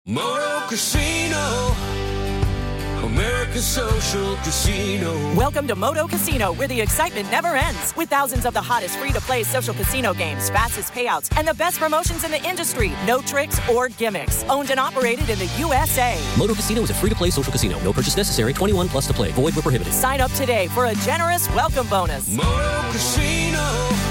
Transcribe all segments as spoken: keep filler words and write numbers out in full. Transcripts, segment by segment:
Moto Casino, America's social casino. Welcome to Moto Casino, where the excitement never ends. With thousands of the hottest free-to-play social casino games, fastest payouts, and the best promotions in the industry. No tricks or gimmicks. Owned and operated in the U S A. Moto Casino is a free-to-play social casino. No purchase necessary. twenty-one plus to play. Void where prohibited. Sign up today for a generous welcome bonus. Moto Casino,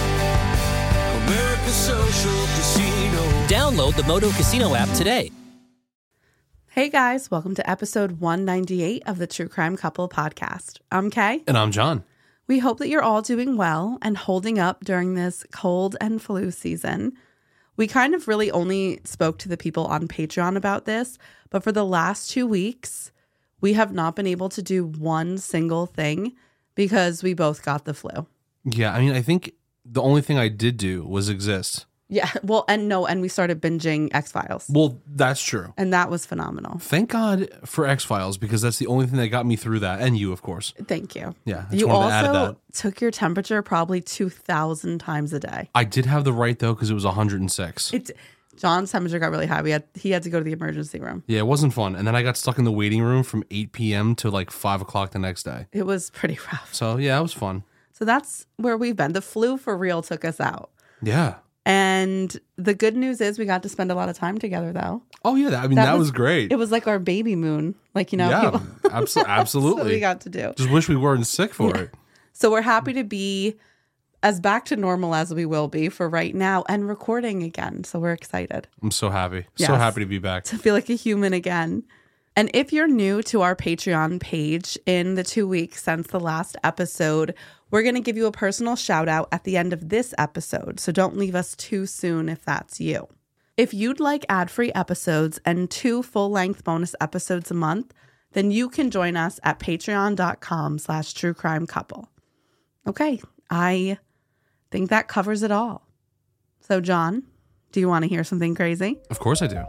America's social casino. Download the Moto Casino app today. Hey guys, welcome to episode one ninety-eight of the True Crime Couple podcast. I'm Kay. And I'm John. We hope that you're all doing well and holding up during this cold and flu season. We kind of really only spoke to the people on Patreon about this, but for the last two weeks, we have not been able to do one single thing because we both got the flu. Yeah, I mean, I think the only thing I did do was exist. Yeah, well, and no, and we started binging X-Files. Well, that's true. And that was phenomenal. Thank God for X-Files, because that's the only thing that got me through that. And you, of course. Thank you. Yeah, I just you wanted to add also that. took your temperature probably two thousand times a day. I did have the right, though, because it was one hundred six. It, John's temperature got really high. We had He had to go to the emergency room. Yeah, it wasn't fun. And then I got stuck in the waiting room from eight p.m. to like five o'clock the next day. It was pretty rough. So, yeah, it was fun. So that's where we've been. The flu for real took us out. Yeah. And the good news is we got to spend a lot of time together, though. Oh, yeah. That, I mean, that, that was, was great. It was like our baby moon. Like, you know. Yeah, people... abso- absolutely. That's what we got to do. Just wish we weren't sick for yeah. it. So we're happy to be as back to normal as we will be for right now and recording again. So we're excited. I'm so happy. Yes. So happy to be back. To feel like a human again. And if you're new to our Patreon page in the two weeks since the last episode, we're going to give you a personal shout out at the end of this episode. So don't leave us too soon if that's you. If you'd like ad-free episodes and two full-length bonus episodes a month, then you can join us at patreon.com slash true crime couple. Okay, I think that covers it all. So John, do you want to hear something crazy? Of course I do.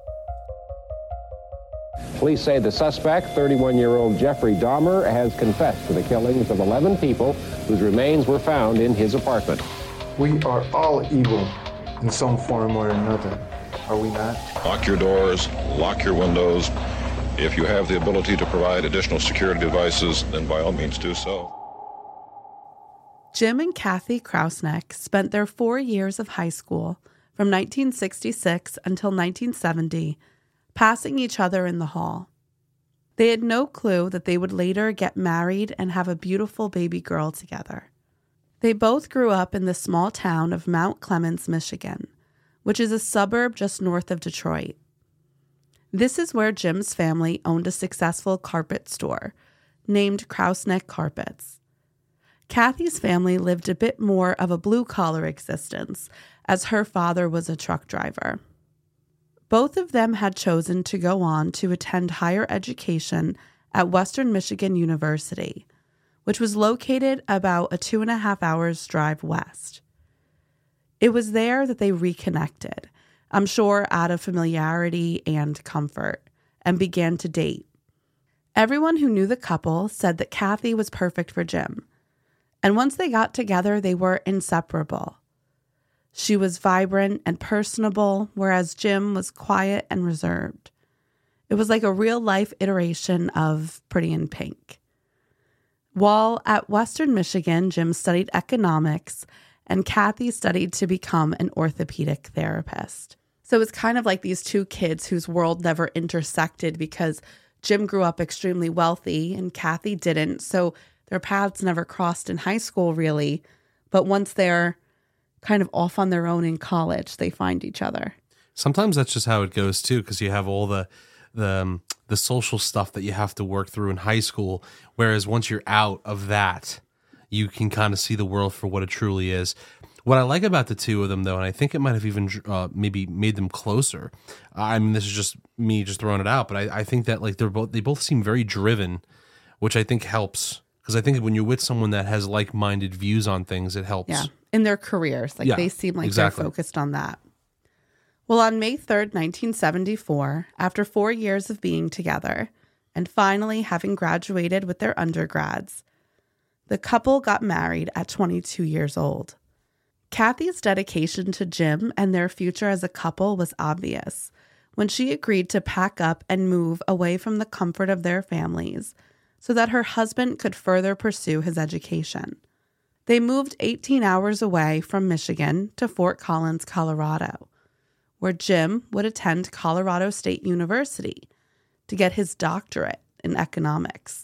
Police say the suspect, thirty-one-year-old Jeffrey Dahmer, has confessed to the killings of eleven people whose remains were found in his apartment. We are all evil in some form or another, are we not? Lock your doors, lock your windows. If you have the ability to provide additional security devices, then by all means do so. Jim and Kathy Krausneck spent their four years of high school from nineteen sixty-six until nineteen seventy passing each other in the hall. They had no clue that they would later get married and have a beautiful baby girl together. They both grew up in the small town of Mount Clemens, Michigan, which is a suburb just north of Detroit. This is where Jim's family owned a successful carpet store named Krausneck Carpets. Kathy's family lived a bit more of a blue-collar existence, as her father was a truck driver. Both of them had chosen to go on to attend higher education at Western Michigan University, which was located about a two and a half hours drive west. It was there that they reconnected, I'm sure out of familiarity and comfort, and began to date. Everyone who knew the couple said that Kathy was perfect for Jim, and once they got together, they were inseparable. She was vibrant and personable, whereas Jim was quiet and reserved. It was like a real-life iteration of Pretty in Pink. While at Western Michigan, Jim studied economics, and Kathy studied to become an orthopedic therapist. So it's kind of like these two kids whose world never intersected because Jim grew up extremely wealthy and Kathy didn't, so their paths never crossed in high school, really. But once they're kind of off on their own in college, they find each other. Sometimes that's just how it goes too, because you have all the the um, the social stuff that you have to work through in high school, whereas once you're out of that, you can kind of see the world for what it truly is. What I like about the two of them, though, and I think it might have even uh, maybe made them closer. I mean, this is just me just throwing it out, but I, I think that like they're both they both seem very driven, which I think helps. Because I think when you're with someone that has like-minded views on things, it helps. Yeah, in their careers. Like, yeah, they seem like exactly. they're focused on that. Well, on May third, nineteen seventy-four, after four years of being together, and finally having graduated with their undergrads, the couple got married at twenty-two years old. Kathy's dedication to Jim and their future as a couple was obvious, when she agreed to pack up and move away from the comfort of their families so that her husband could further pursue his education. They moved eighteen hours away from Michigan to Fort Collins, Colorado, where Jim would attend Colorado State University to get his doctorate in economics.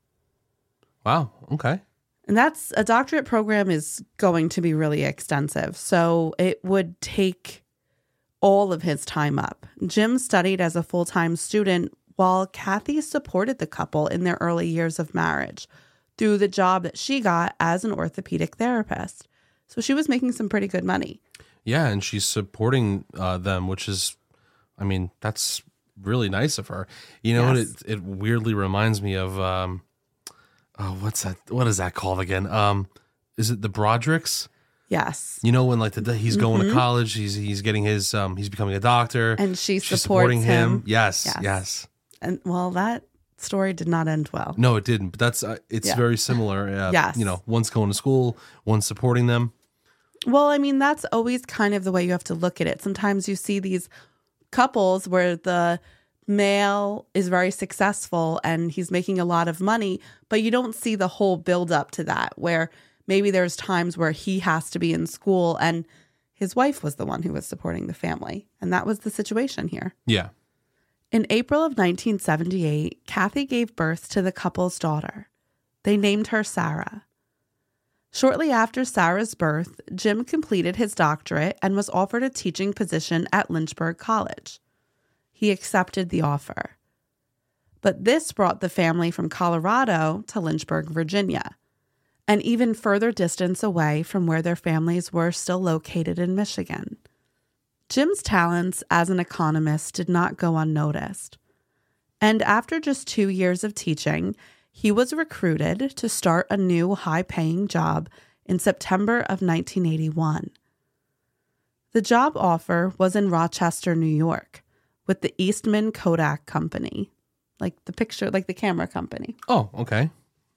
Wow, okay. And that's a doctorate program is going to be really extensive, so it would take all of his time up. Jim studied as a full-time student while Kathy supported the couple in their early years of marriage through the job that she got as an orthopedic therapist. So she was making some pretty good money. Yeah, and she's supporting uh, them, which is, I mean, that's really nice of her. You know, Yes. what? it, it weirdly reminds me of, um, oh, what's that? What is that called again? Um, is it the Brodricks? Yes. You know, when like the he's going Mhm. to college, he's he's getting his um he's becoming a doctor, And she she's supports supporting him. him. Yes, Yes. yes, And well, that story did not end well. No, it didn't. But that's uh, it's Yeah. very similar. Uh, Yes. You know, one's going to school, one's supporting them. Well, I mean, that's always kind of the way you have to look at it. Sometimes you see these couples where the male is very successful and he's making a lot of money, but you don't see the whole build up to that, where maybe there's times where he has to be in school and his wife was the one who was supporting the family. And that was the situation here. Yeah. In April of nineteen seventy-eight, Kathy gave birth to the couple's daughter. They named her Sarah. Shortly after Sarah's birth, Jim completed his doctorate and was offered a teaching position at Lynchburg College. He accepted the offer. But this brought the family from Colorado to Lynchburg, Virginia, an even further distance away from where their families were still located in Michigan. Jim's talents as an economist did not go unnoticed. And after just two years of teaching, he was recruited to start a new high-paying job in September of nineteen eighty-one. The job offer was in Rochester, New York, with the Eastman Kodak Company, like the picture, like the camera company. Oh, okay.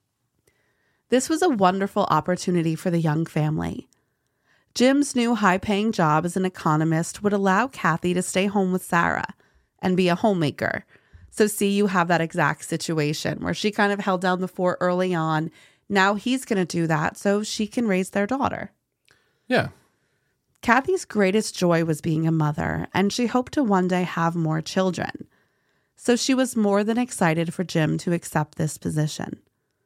This was a wonderful opportunity for the young family. Jim's new high-paying job as an economist would allow Kathy to stay home with Sarah and be a homemaker. So see, you have that exact situation where she kind of held down the fort early on. Now he's going to do that so she can raise their daughter. Yeah. Kathy's greatest joy was being a mother, and she hoped to one day have more children. So she was more than excited for Jim to accept this position.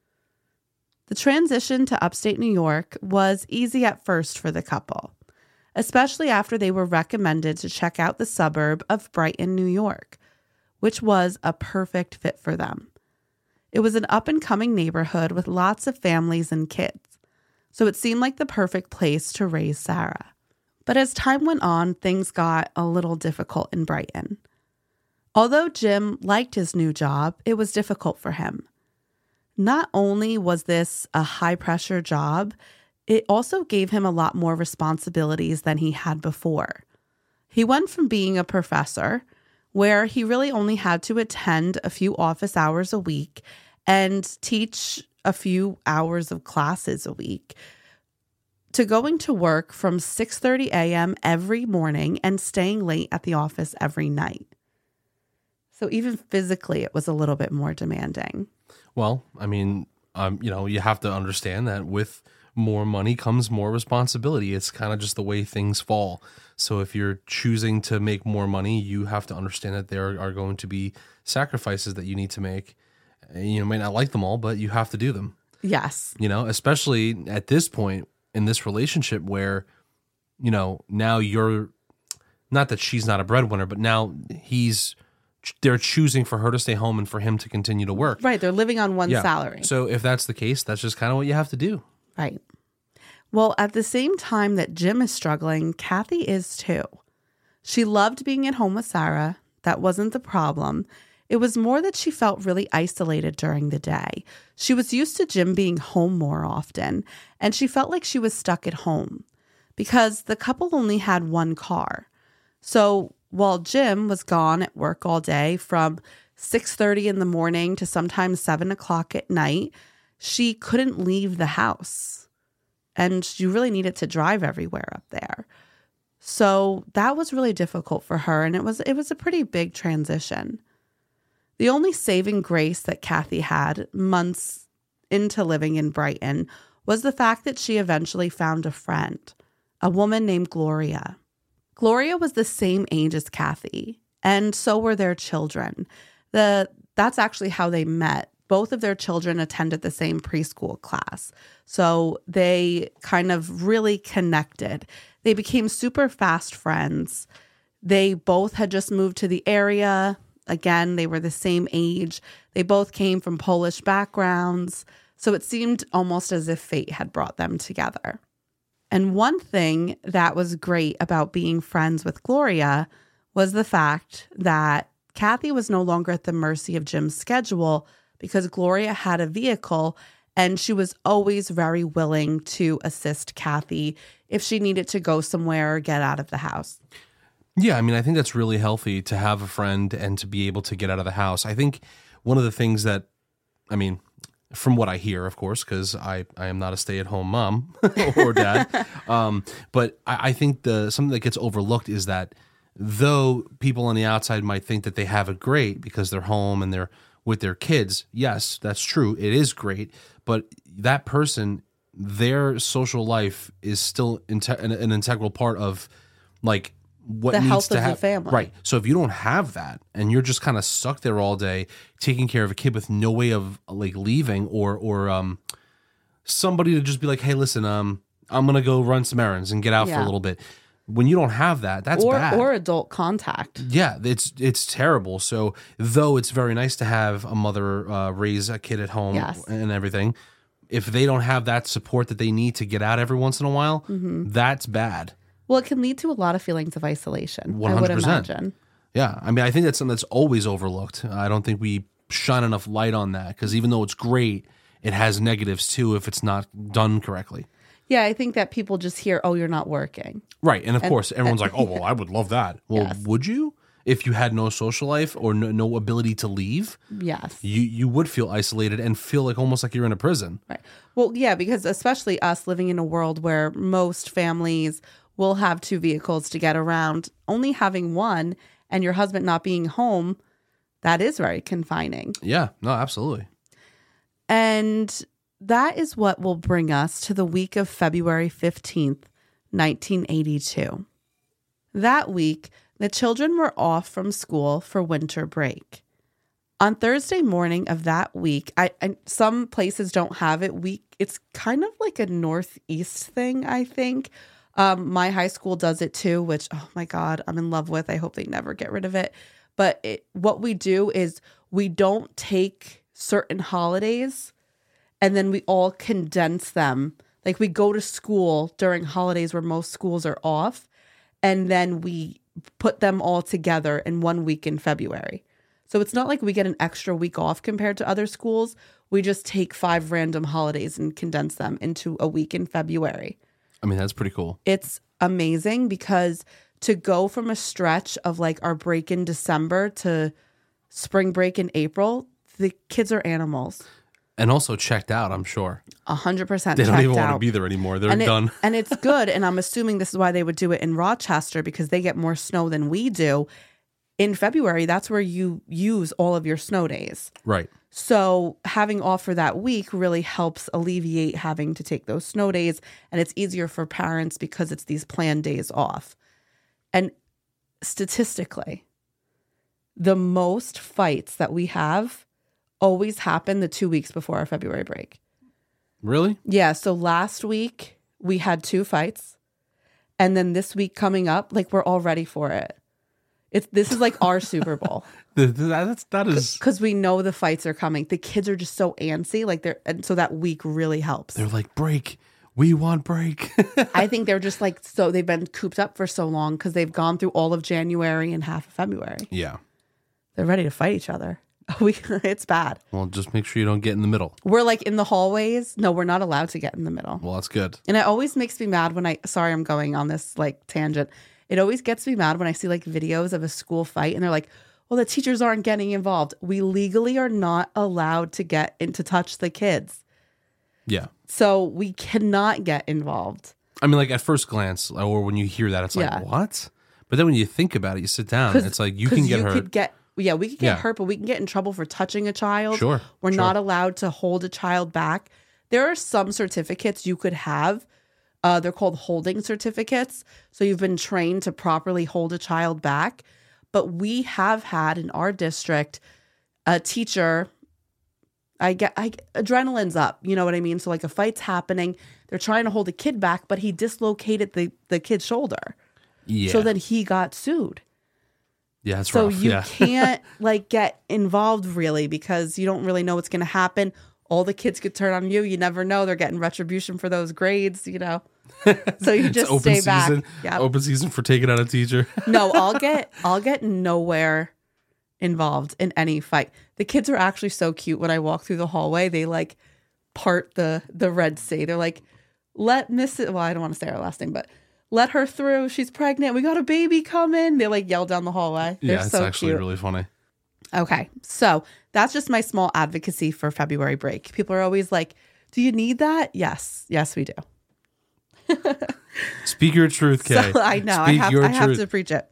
The transition to upstate New York was easy at first for the couple, especially after they were recommended to check out the suburb of Brighton, New York, which was a perfect fit for them. It was an up-and-coming neighborhood with lots of families and kids, so it seemed like the perfect place to raise Sarah. But as time went on, things got a little difficult in Brighton. Although Jim liked his new job, it was difficult for him. Not only was this a high-pressure job, it also gave him a lot more responsibilities than he had before. He went from being a professor, where he really only had to attend a few office hours a week and teach a few hours of classes a week, to going to work from six thirty a.m. every morning and staying late at the office every night. So even physically, it was a little bit more demanding. Well, I mean, um, you know, you have to understand that with more money comes more responsibility. It's kind of just the way things fall. So if you're choosing to make more money, you have to understand that there are going to be sacrifices that you need to make. You may not like them all, but you have to do them. Yes. You know, especially at this point in this relationship where, you know, now you're, not that she's not a breadwinner, but now he's, they're choosing for her to stay home and for him to continue to work. Right. They're living on one Yeah. salary. So if that's the case, that's just kind of what you have to do. Right. Well, at the same time that Jim is struggling, Kathy is too. She loved being at home with Sarah. That wasn't the problem. It was more that she felt really isolated during the day. She was used to Jim being home more often, and she felt like she was stuck at home because the couple only had one car. So while Jim was gone at work all day from six thirty in the morning to sometimes seven o'clock at night, she couldn't leave the house. And you really needed to drive everywhere up there. So that was really difficult for her, and it was it was a pretty big transition. The only saving grace that Kathy had months into living in Brighton was the fact that she eventually found a friend, a woman named Gloria. Gloria was the same age as Kathy, and so were their children. The that's actually how they met. Both of their children attended the same preschool class, so they kind of really connected. They became super fast friends. They both had just moved to the area. Again, they were the same age. They both came from Polish backgrounds, so it seemed almost as if fate had brought them together. And one thing that was great about being friends with Gloria was the fact that Kathy was no longer at the mercy of Jim's schedule because Gloria had a vehicle and she was always very willing to assist Kathy if she needed to go somewhere or get out of the house. Yeah, I mean, I think that's really healthy to have a friend and to be able to get out of the house. I think one of the things that, I mean, from what I hear, of course, because I, I am not a stay-at-home mom or dad, um, but I, I think the something that gets overlooked is that though people on the outside might think that they have it great because they're home and they're with their kids, yes, that's true. It is great, but that person, their social life is still inte- an, an integral part of like what the needs health to of have the family. Right. So if you don't have that and you're just kind of stuck there all day taking care of a kid with no way of like leaving or or um somebody to just be like, hey, listen, um, I'm gonna go run some errands and get out for Yeah. a little bit. When you don't have that, that's or, bad. Or adult contact. Yeah, it's it's terrible. So though it's very nice to have a mother uh, raise a kid at home Yes. and everything, if they don't have that support that they need to get out every once in a while, Mm-hmm. that's bad. Well, it can lead to a lot of feelings of isolation, one I hundred would percent. imagine. Yeah, I mean, I think that's something that's always overlooked. I don't think we shine enough light on that because even though it's great, it has negatives too if it's not done correctly. Yeah, I think that people just hear, oh, you're not working. Right, and of course, everyone's like, oh, well, I would love that. Well, Yes. would you? If you had no social life or no, no ability to leave, Yes. you, you would feel isolated and feel like almost like you're in a prison. Right. Well, yeah, because especially us living in a world where most families will have two vehicles to get around, only having one and your husband not being home, that is very confining. Yeah, no, absolutely. And that is what will bring us to the week of February fifteenth, nineteen eighty-two. That week, the children were off from school for winter break. On Thursday morning of that week, I, I some places don't have it. We it's kind of like a Northeast thing, I think. Um, my high school does it too, which, oh my God, I'm in love with. I hope they never get rid of it. But it, what we do is we don't take certain holidays and then we all condense them. Like we go to school during holidays where most schools are off, and then we put them all together in one week in February. So it's not like we get an extra week off compared to other schools. We just take five random holidays and condense them into a week in February. I mean, that's pretty cool. It's amazing because to go from a stretch of like our break in December to spring break in April, the kids are animals. And also checked out, I'm sure. A hundred percent They don't checked even want to out. be there anymore. They're and it- done. and it's good. And I'm assuming this is why they would do it in Rochester because they get more snow than we do. In February, that's where you use all of your snow days. Right. So having off for that week really helps alleviate having to take those snow days. And it's easier for parents because it's these planned days off. And statistically, the most fights that we have always happen the two weeks before our February break. Really? Yeah. So last week we had two fights. And then this week coming up, like we're all ready for it. It's this is like our Super Bowl. The, the, that's, that is... Because we know the fights are coming. The kids are just so antsy. Like they're, and so that week really helps. They're like, break. We want break. I think they're just like, so they've been cooped up for so long because they've gone through all of January and half of February. Yeah. They're ready to fight each other. We, it's bad. Well, just make sure you don't get in the middle. We're like in the hallways. No, we're not allowed to get in the middle. Well, that's good. And it always makes me mad when I, sorry, I'm going on this like tangent. It always gets me mad when I see like videos of a school fight and they're like, well, the teachers aren't getting involved. We legally are not allowed to get in to touch the kids. Yeah. So we cannot get involved. I mean, like at first glance, or when you hear that, it's like, Yeah. what? But then when you think about it, you sit down, and it's like you can get you hurt. Could get, yeah, we could get Yeah. hurt, but we can get in trouble for touching a child. Sure, We're sure. not allowed to hold a child back. There are some certificates you could have. Uh, they're called holding certificates. So you've been trained to properly hold a child back. But we have had in our district a teacher, I get I, adrenaline's up. You know what I mean? So like a fight's happening. They're trying to hold a kid back, but he dislocated the, the kid's shoulder. Yeah. So then he got sued. Yeah, that's So rough. you yeah. can't like get involved really because you don't really know what's going to happen. All the kids could turn on you. You never know. They're getting retribution for those grades, you know. So you It's just open stay back. season. Yeah. Open season for taking out a teacher. No, I'll get I'll get nowhere involved in any fight. The kids are actually so cute. When I walk through the hallway, they like part the the Red Sea. They're like, let Missus Well, I don't want to say her last name, but let her through. She's pregnant. We got a baby coming. They like yell down the hallway. They're yeah, it's so actually cute. really funny. Okay, so that's just my small advocacy for February break. People are always like, do you need that? Yes. Yes, we do. Speak your truth, Kay. So I know. I Speak have, your I have truth. to preach it.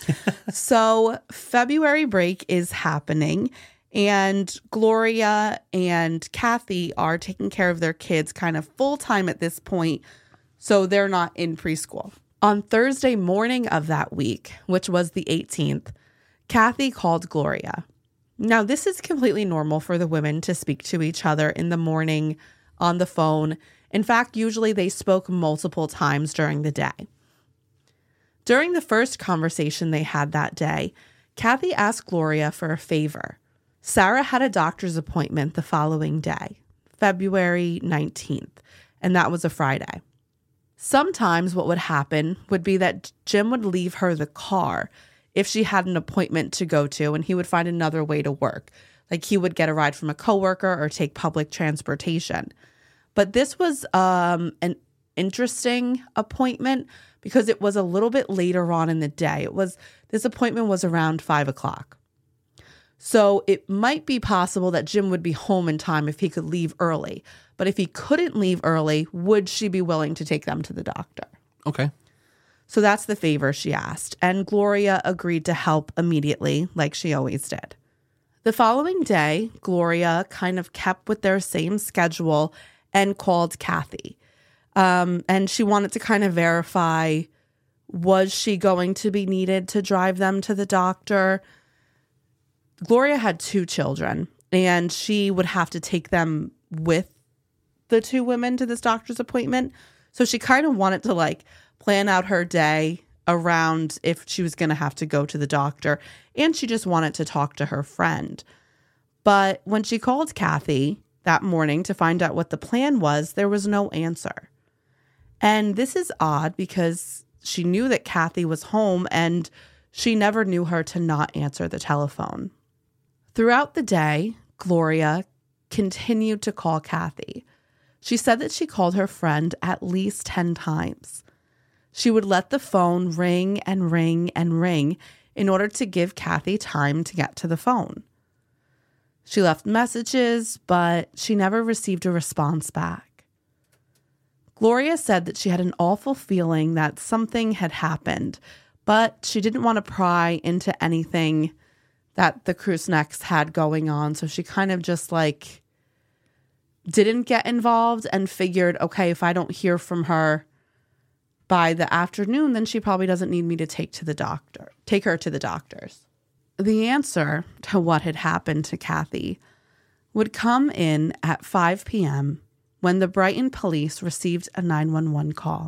So February break is happening, and Gloria and Kathy are taking care of their kids kind of full time at this point, so they're not in preschool. On Thursday morning of that week, which was the eighteenth, Kathy called Gloria. Now, this is completely normal for the women to speak to each other in the morning on the phone. In fact, usually they spoke multiple times during the day. During the first conversation they had that day, Kathy asked Gloria for a favor. Sarah had a doctor's appointment the following day, February nineteenth, and that was a Friday. Sometimes what would happen would be that Jim would leave her the car if she had an appointment to go to, and he would find another way to work. Like he would get a ride from a coworker or take public transportation. But this was um, an interesting appointment because it was a little bit later on in the day. It was this appointment was around five o'clock. So it might be possible that Jim would be home in time if he could leave early. But if he couldn't leave early, would she be willing to take them to the doctor? Okay. So that's the favor she asked. And Gloria agreed to help immediately, like she always did. The following day, Gloria kind of kept with their same schedule and called Kathy. Um, and she wanted to kind of verify, was she going to be needed to drive them to the doctor? Gloria had two children, and she would have to take them with the two women to this doctor's appointment. So she kind of wanted to like plan out her day around if she was going to have to go to the doctor. And she just wanted to talk to her friend. But when she called Kathy that morning to find out what the plan was, there was no answer. And this is odd because she knew that Kathy was home and she never knew her to not answer the telephone. Throughout the day, Gloria continued to call Kathy. She said that she called her friend at least ten times. She would let the phone ring and ring and ring in order to give Kathy time to get to the phone. She left messages, but she never received a response back. Gloria said that she had an awful feeling that something had happened, but she didn't want to pry into anything that the Krusniks had going on. So she kind of just like didn't get involved and figured, okay, if I don't hear from her by the afternoon, then she probably doesn't need me to take to the doctor, take her to the doctors. The answer to what had happened to Kathy would come in at five p.m. when the Brighton police received a nine one one call.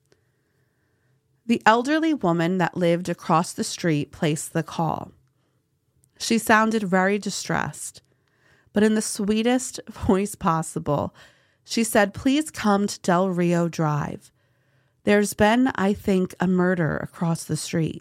The elderly woman that lived across the street placed the call. She sounded very distressed, but in the sweetest voice possible, she said, "Please come to Del Rio Drive. There's been, I think, a murder across the street."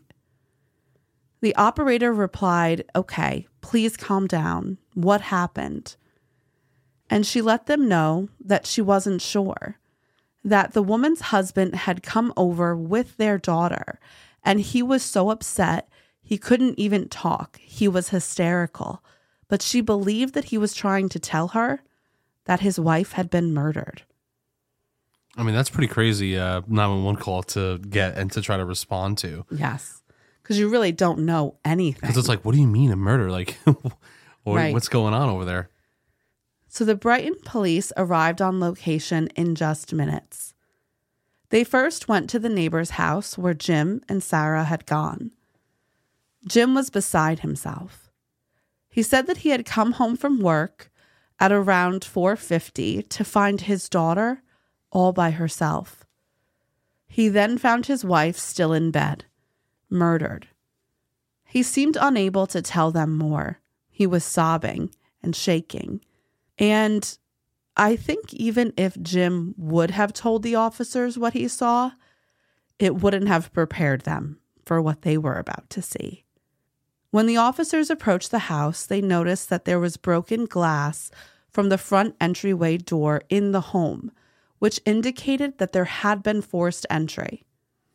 The operator replied, "Okay, please calm down. What happened?" And she let them know that she wasn't sure, that the woman's husband had come over with their daughter, and he was so upset he couldn't even talk. He was hysterical, but she believed that he was trying to tell her that his wife had been murdered. I mean, that's pretty crazy uh, nine one one call to get and to try to respond to. Yes. Because you really don't know anything. Because it's like, what do you mean a murder? Like, what, Right. what's going on over there? So the Brighton police arrived on location in just minutes. They first went to the neighbor's house where Jim and Sarah had gone. Jim was beside himself. He said that he had come home from work at around four fifty to find his daughter all by herself. He then found his wife still in bed, murdered. He seemed unable to tell them more. He was sobbing and shaking. And I think even if Jim would have told the officers what he saw, it wouldn't have prepared them for what they were about to see. When the officers approached the house, they noticed that there was broken glass from the front entryway door in the home, which indicated that there had been forced entry.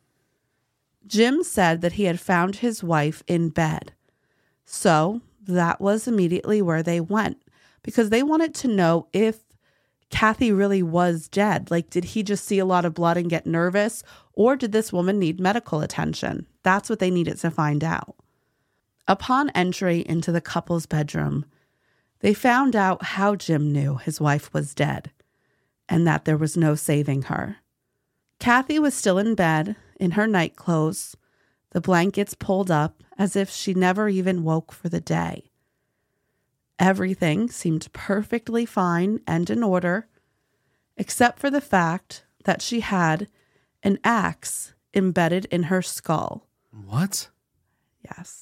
Jim said that he had found his wife in bed. So that was immediately where they went, because they wanted to know if Kathy really was dead. Like, did he just see a lot of blood and get nervous, or did this woman need medical attention? That's what they needed to find out. Upon entry into the couple's bedroom, they found out how Jim knew his wife was dead and that there was no saving her. Kathy was still in bed in her night clothes, the blankets pulled up as if she never even woke for the day. Everything seemed perfectly fine and in order, except for the fact that she had an axe embedded in her skull. What? Yes.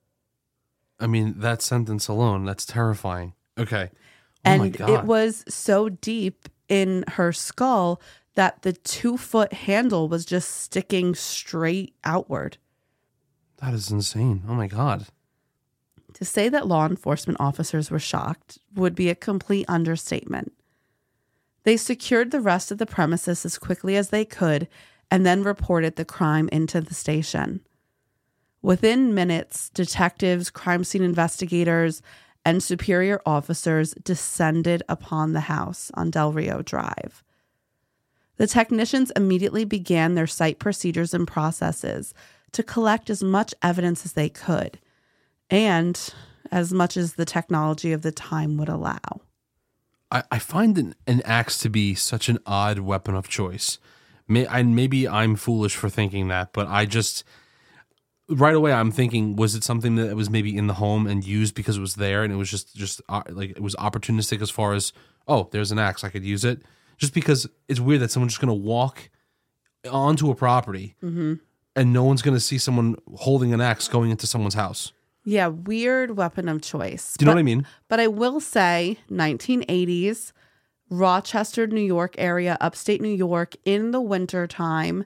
I mean, that sentence alone, that's terrifying. Okay. Oh and my God. It was so deep in her skull that the two-foot handle was just sticking straight outward. That is insane. Oh my God. To say that law enforcement officers were shocked would be a complete understatement. They secured the rest of the premises as quickly as they could and then reported the crime into the station. Within minutes, detectives, crime scene investigators, and superior officers descended upon the house on Del Rio Drive. The technicians immediately began their site procedures and processes to collect as much evidence as they could, and as much as the technology of the time would allow. I, I find an, an axe to be such an odd weapon of choice. May, I, maybe I'm foolish for thinking that, but I just... Right away, I'm thinking, was it something that was maybe in the home and used because it was there, and it was just, just uh, like it was opportunistic as far as, oh, there's an axe, I could use it. Just because it's weird that someone's just going to walk onto a property Mm-hmm. and no one's going to see someone holding an axe going into someone's house. Yeah, weird weapon of choice. Do you know But- what I mean? But I will say, nineteen eighties, Rochester, New York area, upstate New York, in the wintertime.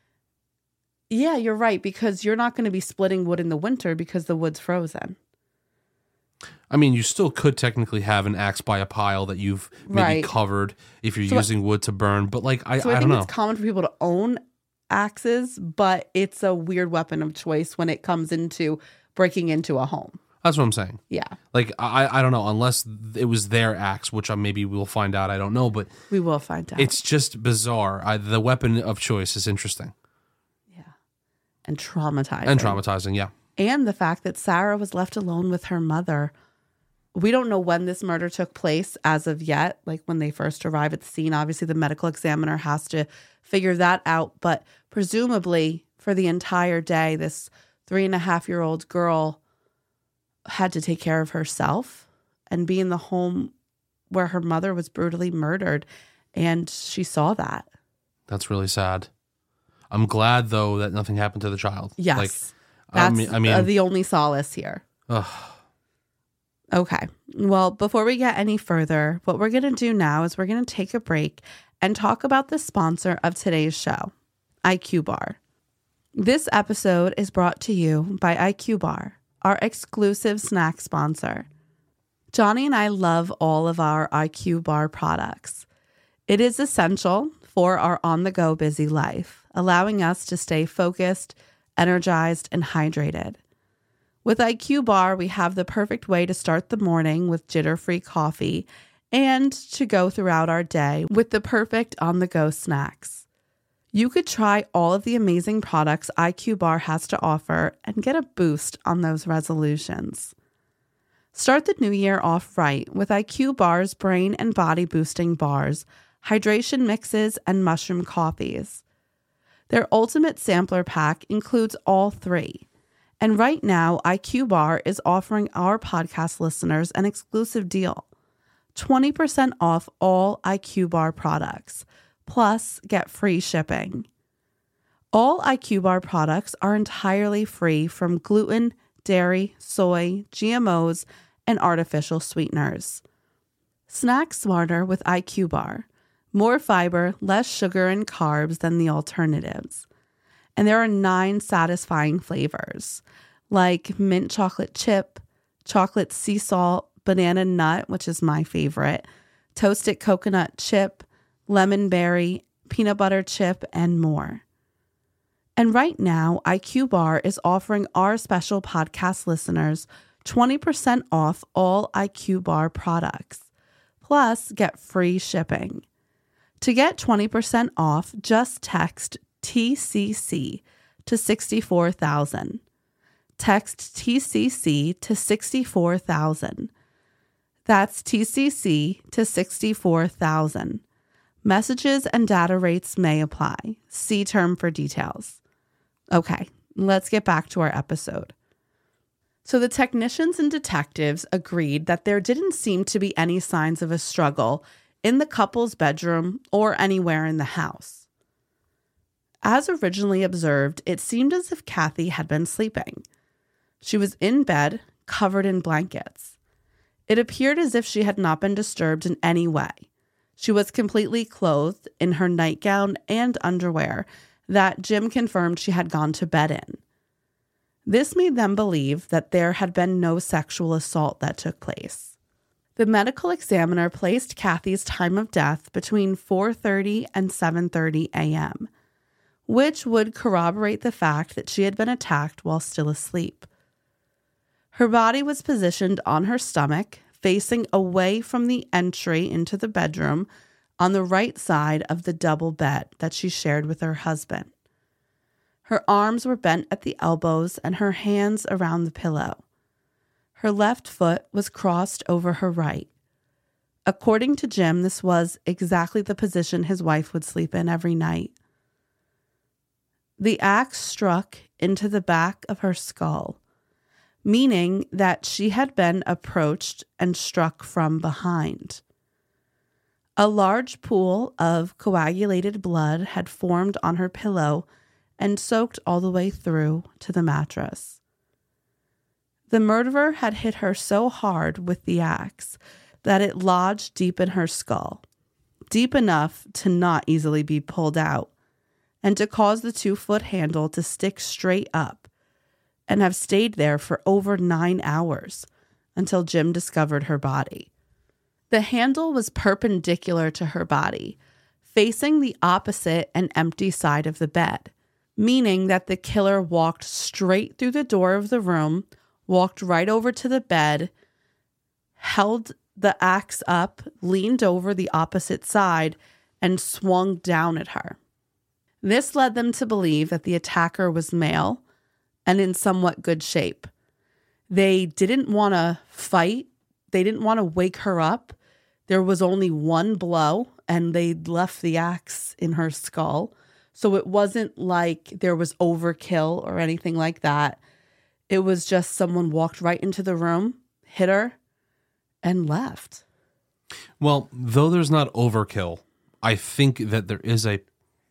Yeah, you're right, because you're not going to be splitting wood in the winter because the wood's frozen. I mean, you still could technically have an axe by a pile that you've maybe Right. covered if you're So- using wood to burn. But like, I, So I, I, think don't know. it's common for people to own axes, but it's a weird weapon of choice when it comes into breaking into a home. That's what I'm saying. Yeah, Like, I, I don't know, unless it was their axe, which I maybe we'll find out. I don't know, but we will find out. it's just bizarre. I, the weapon of choice is interesting and traumatizing. and traumatizing. Yeah. And the fact that Sarah was left alone with her mother. We don't know when this murder took place as of yet, like when they first arrive at the scene. Obviously, the medical examiner has to figure that out. But presumably, for the entire day, this three and a half year old girl had to take care of herself and be in the home where her mother was brutally murdered. And she saw that. That's really sad. I'm glad, though, that nothing happened to the child. Yes. Like, That's I mean, I mean uh, the only solace here. ugh. Okay. Well, before we get any further, what we're going to do now is we're going to take a break and talk about the sponsor of today's show, I Q Bar. This episode is brought to you by I Q Bar, our exclusive snack sponsor. Johnny and I love all of our I Q Bar products. It is essential for our on-the-go busy life, allowing us to stay focused, energized, and hydrated. With I Q Bar, we have the perfect way to start the morning with jitter-free coffee and to go throughout our day with the perfect on-the-go snacks. You could try all of the amazing products I Q Bar has to offer and get a boost on those resolutions. Start the new year off right with I Q Bar's brain and body boosting bars, hydration mixes, and mushroom coffees. Their ultimate sampler pack includes all three. And right now, I Q Bar is offering our podcast listeners an exclusive deal. twenty percent off all I Q Bar products, plus get free shipping. All I Q Bar products are entirely free from gluten, dairy, soy, G M Os, and artificial sweeteners. Snack smarter with I Q Bar. More fiber, less sugar and carbs than the alternatives. And there are nine satisfying flavors, like mint chocolate chip, chocolate sea salt, banana nut, which is my favorite, toasted coconut chip, lemon berry, peanut butter chip, and more. And right now, I Q Bar is offering our special podcast listeners twenty percent off all I Q Bar products. Plus, get free shipping. To get twenty percent off, just text T C C to sixty-four thousand. Text T C C to sixty-four thousand. That's T C C to sixty-four thousand. Messages and data rates may apply. See term for details. Okay, let's get back to our episode. So the technicians and detectives agreed that there didn't seem to be any signs of a struggle in the couple's bedroom or anywhere in the house. As originally observed, it seemed as if Kathy had been sleeping. She was in bed, covered in blankets. It appeared as if she had not been disturbed in any way. She was completely clothed in her nightgown and underwear that Jim confirmed she had gone to bed in. This made them believe that there had been no sexual assault that took place. The medical examiner placed Kathy's time of death between four thirty and seven thirty a.m., which would corroborate the fact that she had been attacked while still asleep. Her body was positioned on her stomach, facing away from the entry into the bedroom on the right side of the double bed that she shared with her husband. Her arms were bent at the elbows and her hands around the pillow. Her left foot was crossed over her right. According to Jim, this was exactly the position his wife would sleep in every night. The axe struck into the back of her skull, meaning that she had been approached and struck from behind. A large pool of coagulated blood had formed on her pillow and soaked all the way through to the mattress. The murderer had hit her so hard with the axe that it lodged deep in her skull, deep enough to not easily be pulled out, and to cause the two-foot handle to stick straight up and have stayed there for over nine hours until Jim discovered her body. The handle was perpendicular to her body, facing the opposite and empty side of the bed, meaning that the killer walked straight through the door of the room, walked right over to the bed, held the axe up, leaned over the opposite side, and swung down at her. This led them to believe that the attacker was male and in somewhat good shape. They didn't want to fight. They didn't want to wake her up. There was only one blow, and they left the axe in her skull. So it wasn't like there was overkill or anything like that. It was just someone walked right into the room, hit her, and left. Well, though there's not overkill, I think that there is a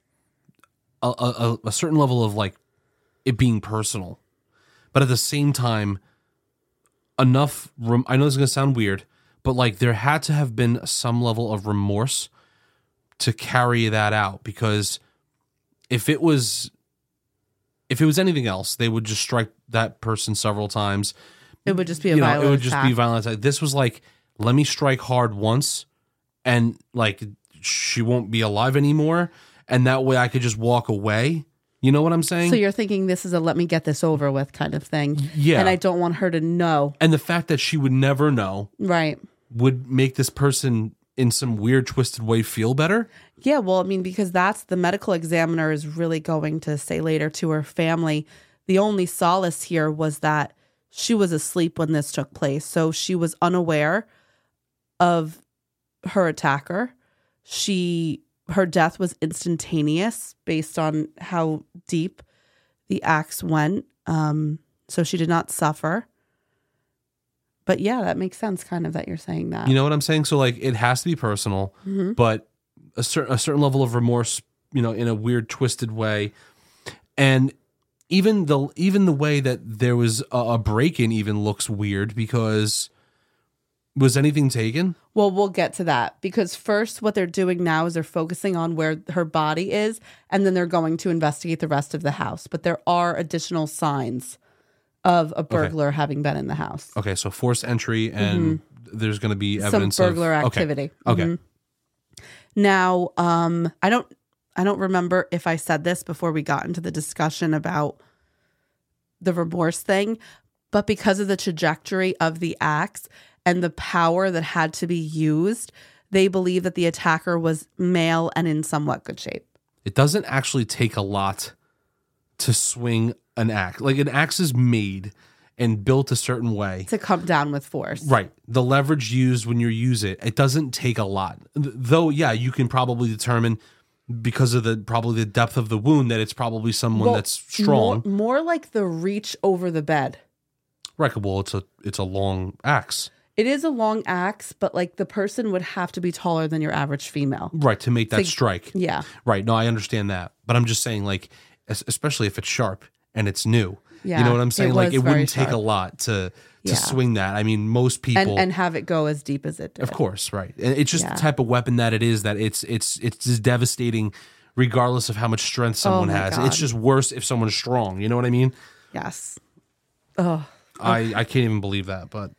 a, a, a certain level of like it being personal. But at the same time, enough, rem- I know this is going to sound weird, but like there had to have been some level of remorse to carry that out, because if it was if it was anything else, they would just strike that person several times. It would just be a you know, violent it would just attack. be violent attack. This was like, let me strike hard once and like she won't be alive anymore, and that way I could just walk away. You know what I'm saying? So you're thinking this is a let me get this over with kind of thing. Yeah. And I don't want her to know. And the fact that she would never know. Right. would make this person in some weird, twisted way feel better? Yeah, well, I mean, because that's the medical examiner is really going to say later to her family, the only solace here was that she was asleep when this took place. So she was unaware of her attacker. She, her death was instantaneous based on how deep the axe went. Um, so she did not suffer. But yeah, that makes sense kind of that you're saying that. You know what I'm saying? So like it has to be personal, Mm-hmm. but a certain a certain level of remorse, you know, in a weird twisted way. And even the even the way that there was a, a break-in even looks weird because was anything taken? Well, we'll get to that because first what they're doing now is they're focusing on where her body is and then they're going to investigate the rest of the house. But there are additional signs of a burglar Okay. having been in the house. Okay, so forced entry and there's going to be evidence Some burglar of, activity. Okay. okay. Mhm. Now, um, I don't I don't remember if I said this before we got into the discussion about the remorse thing, but because of the trajectory of the axe and the power that had to be used, they believe that the attacker was male and in somewhat good shape. It doesn't actually take a lot to swing an axe. Like an axe is made and built a certain way To come down with force. Right. The leverage used when you use it, it doesn't take a lot. Th- Though, yeah, you can probably determine because of the probably the depth of the wound that it's probably someone Well, that's strong. More, more like the reach over the bed. Right. Well, it's a it's a long axe. It is a long axe, but like the person would have to be taller than your average female. Right. To make that Like- strike. Yeah. Right. No, I understand that. But I'm just saying, like, es- especially if it's sharp and it's new. You Yeah, know what I'm it saying? like, was it very wouldn't take a sharp. lot to to Yeah. swing that. I mean, most people. And and have it go as deep as it did. Of course, right. And it's just Yeah. the type of weapon that it is that it's it's it's just devastating regardless of how much strength someone my has. God. It's just worse if someone's strong. You know what I mean? Yes. Oh, I, I can't even believe that, but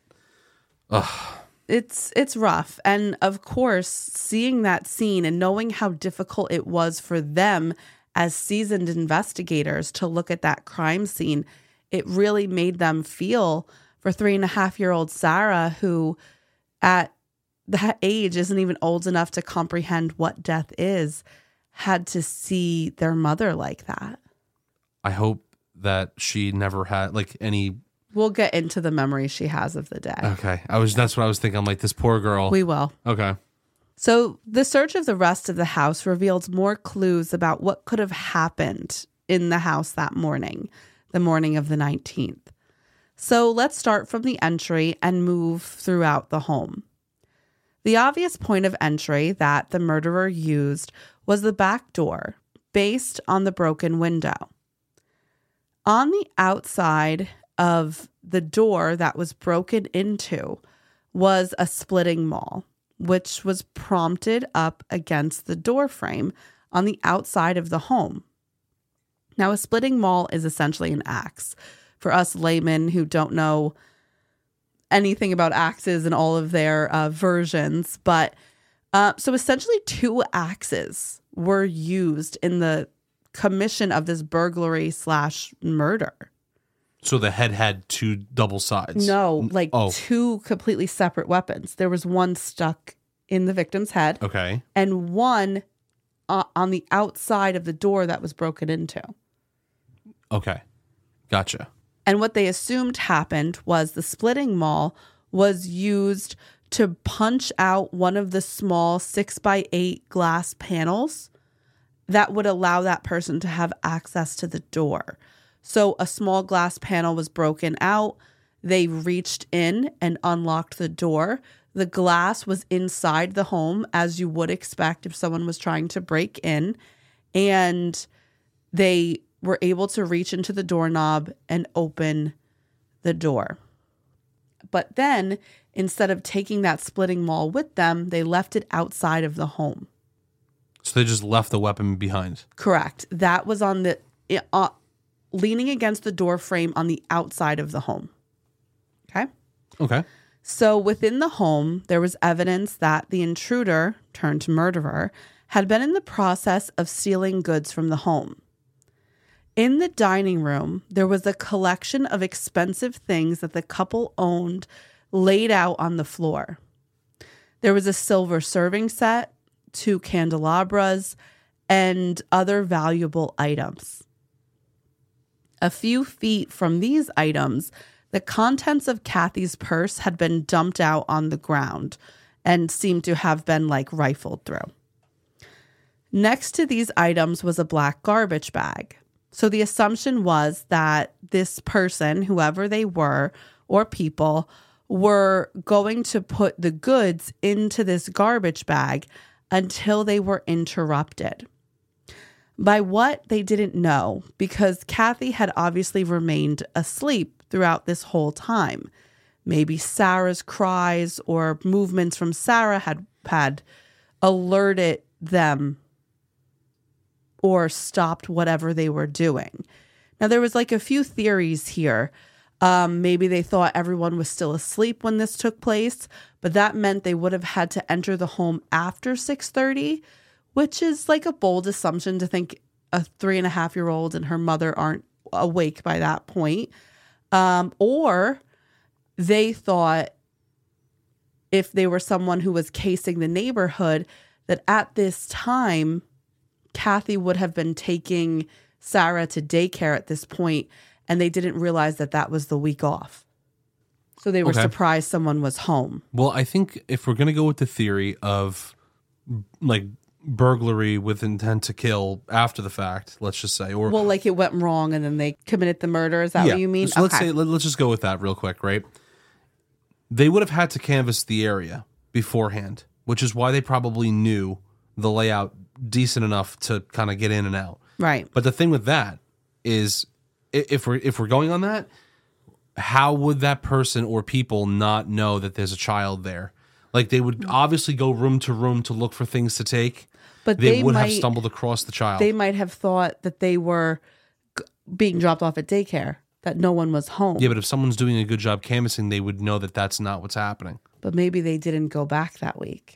it's it's rough. And of course, seeing that scene and knowing how difficult it was for them as seasoned investigators to look at that crime scene, it really made them feel for three and a half year old Sarah, who at that age isn't even old enough to comprehend what death is, had to see their mother like that. I hope that she never had like any. We'll get into the memories she has of the day. Okay, I was that's what I was thinking. I'm like, this poor girl. We will. Okay. So the search of the rest of the house revealed more clues about what could have happened in the house that morning, the morning of the nineteenth. So let's start from the entry and move throughout the home. The obvious point of entry that the murderer used was the back door, based on the broken window. On the outside of the door that was broken into was a splitting maul, which was prompted up against the door frame on the outside of the home. Now, a splitting maul is essentially an axe. For us laymen who don't know anything about axes and all of their uh, versions, but uh, so essentially two axes were used in the commission of this burglary slash murder. So the head had two double sides. No, like Oh. two completely separate weapons. There was one stuck in the victim's head Okay. and one uh, on the outside of the door that was broken into. Okay. Gotcha. And what they assumed happened was the splitting maul was used to punch out one of the small six by eight glass panels that would allow that person to have access to the door. So a small glass panel was broken out. They reached in and unlocked the door. The glass was inside the home, as you would expect if someone was trying to break in. And they were able to reach into the doorknob and open the door. But then, instead of taking that splitting maul with them, they left it outside of the home. So they just left the weapon behind. Correct. That was on the uh, leaning against the door frame on the outside of the home. Okay. Okay. So within the home, there was evidence that the intruder, turned murderer, had been in the process of stealing goods from the home. In the dining room, there was a collection of expensive things that the couple owned laid out on the floor. There was a silver serving set, two candelabras, and other valuable items. A few feet from these items, the contents of Kathy's purse had been dumped out on the ground and seemed to have been like rifled through. Next to these items was a black garbage bag. So the assumption was that this person, whoever they were, or people, were going to put the goods into this garbage bag until they were interrupted. By what, they didn't know, because Kathy had obviously remained asleep throughout this whole time. Maybe Sarah's cries or movements from Sarah had, had alerted them or stopped whatever they were doing. Now, there was like a few theories here. Um, maybe they thought everyone was still asleep when this took place, but that meant they would have had to enter the home after six thirty, which is like a bold assumption to think a three and a half year old and her mother aren't awake by that point. Um, or they thought if they were someone who was casing the neighborhood, that at this time, Kathy would have been taking Sarah to daycare at this point, and they didn't realize that that was the week off. So they were Okay. surprised someone was home. Well, I think if we're going to go with the theory of like burglary with intent to kill after the fact, let's just say, or Well, like it went wrong and then they committed the murder. Is that yeah, what you mean? so let's say let, let's just go with that real quick, right? They would have had to canvass the area beforehand, which is why they probably knew the layout decent enough to kind of get in and out. Right. But the thing with that is, i- if we're if we're going on that, how would that person or people not know that there's a child there? Like they would obviously go room to room to look for things to take. But they, they would have might- stumbled across the child. They might have thought that they were g- being dropped off at daycare, that no one was home. yeah, but if someone's doing a good job canvassing, they would know that that's not what's happening. But maybe they didn't go back that week.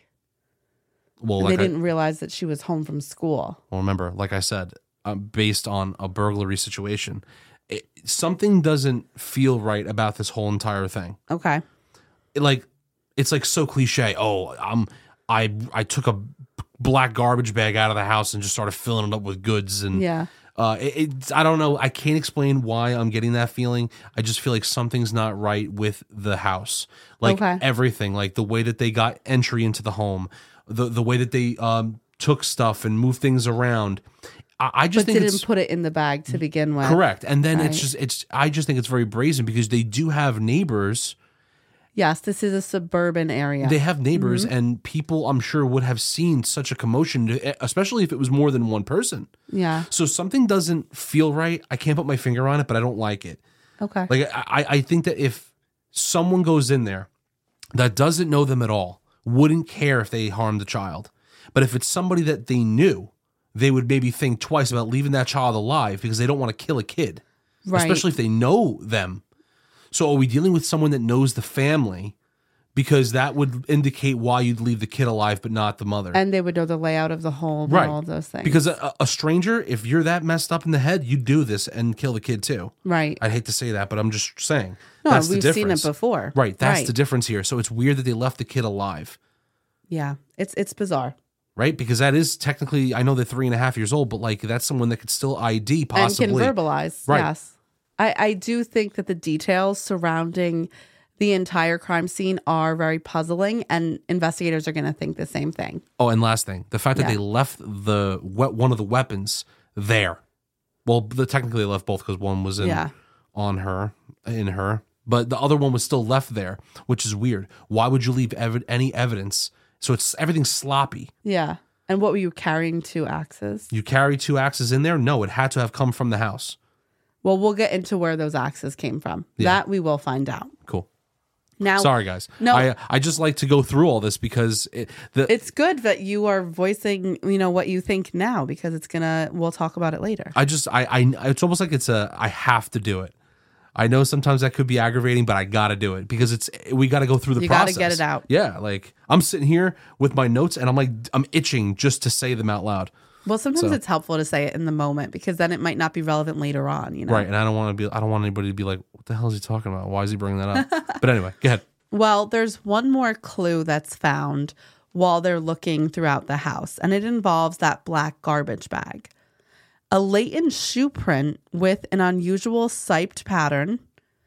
Well, And like they I, didn't realize that she was home from school. well, remember, like I said, uh, based on a burglary situation, it, something doesn't feel right about this whole entire thing. Okay. It, like it's like so cliche. Oh, I'm I I took a black garbage bag out of the house and just started filling it up with goods and Yeah. Uh, it, it's I don't know. I can't explain why I'm getting that feeling. I just feel like something's not right with the house. Like Okay. everything, like the way that they got entry into the home, the the way that they um, took stuff and moved things around. I, I just But think didn't it's put it in the bag to begin with. correct. And then Right. it's just it's. I just think it's very brazen because they do have neighbors. Yes, this is a suburban area. They have neighbors, Mm-hmm. and people I'm sure would have seen such a commotion, especially if it was more than one person. Yeah. So something doesn't feel right. I can't put my finger on it, but I don't like it. Okay. Like I, I think that if someone goes in there that doesn't know them at all, wouldn't care if they harmed the child. But if it's somebody that they knew, they would maybe think twice about leaving that child alive because they don't want to kill a kid, Right. especially if they know them. So are we dealing with someone that knows the family? Because that would indicate why you'd leave the kid alive, but not the mother. And they would know the layout of the home Right. and all of those things. Because a, a stranger, if you're that messed up in the head, you do this and kill the kid too. Right. I'd hate to say that, but I'm just saying. No, that's the we've seen it difference. before. Right. That's Right. the difference here. So it's weird that they left the kid alive, Yeah. It's it's bizarre. right? Because that is technically, I know they're three and a half years old, but like that's someone that could still I D possibly. And can verbalize. Right. Yes. I, I do think that the details surrounding the entire crime scene are very puzzling, and investigators are going to think the same thing. Oh, and last thing, the fact that Yeah. they left the we- one of the weapons there. Well, the, technically they left both because one was in Yeah. on her, in her, but the other one was still left there, which is weird. Why would you leave ev- any evidence? So it's everything's sloppy. Yeah. And what were you carrying? Two axes? You carry two axes in there? No, it had to have come from the house. Well, we'll get into where those axes came from. Yeah. That we will find out. Cool. Now, Sorry, guys. No. I I just like to go through all this because it, the it's good that you are voicing, you know, what you think now, because it's gonna. We'll talk about it later. I just I I it's almost like it's a I have to do it. I know sometimes that could be aggravating, but I got to do it because it's we got to go through the You gotta process. get it out. Yeah, like I'm sitting here with my notes and I'm like I'm itching just to say them out loud. Well, sometimes So- it's helpful to say it in the moment because then it might not be relevant later on. You know, Right, and I don't want to be I don't want anybody to be like, what the hell is he talking about? Why is he bringing that up? But anyway, go ahead. Well, there's one more clue that's found while they're looking throughout the house, and it involves that black garbage bag. A latent shoe print with an unusual siped pattern.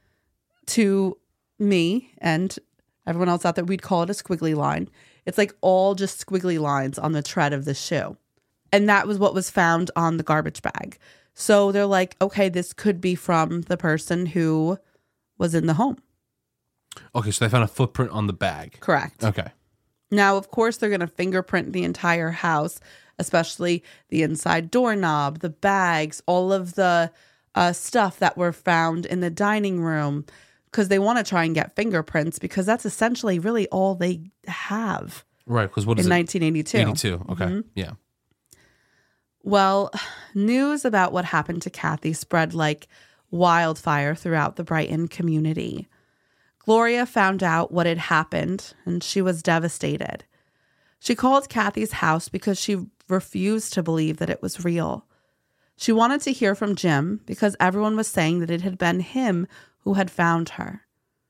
To me and everyone else out there, we'd call it a squiggly line. It's like all just squiggly lines on the tread of the shoe. And that was what was found on the garbage bag. So they're like, okay, this could be from the person who was in the home. Okay, so they found a footprint on the bag. Correct. Okay. Now, of course, they're going to fingerprint the entire house, especially the inside doorknob, the bags, all of the uh, stuff that were found in the dining room, because they want to try and get fingerprints because that's essentially really all they have. Right, because what is in it? nineteen eighty-two. eighty-two, okay, Mm-hmm. yeah. Well, news about what happened to Kathy spread like wildfire throughout the Brighton community. Gloria found out what had happened, and she was devastated. She called Kathy's house because she refused to believe that it was real. She wanted to hear from Jim because everyone was saying that it had been him who had found her.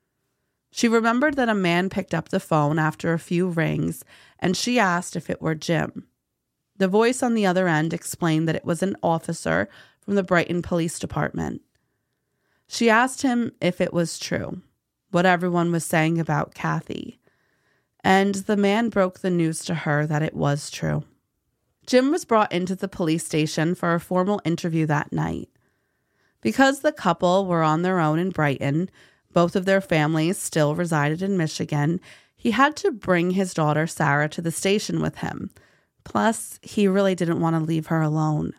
She remembered that a man picked up the phone after a few rings, and she asked if it were Jim. The voice on the other end explained that it was an officer from the Brighton Police Department. She asked him if it was true, what everyone was saying about Kathy, and the man broke the news to her that it was true. Jim was brought into the police station for a formal interview that night. Because the couple were on their own in Brighton, both of their families still resided in Michigan, he had to bring his daughter Sarah to the station with him. Plus, he really didn't want to leave her alone.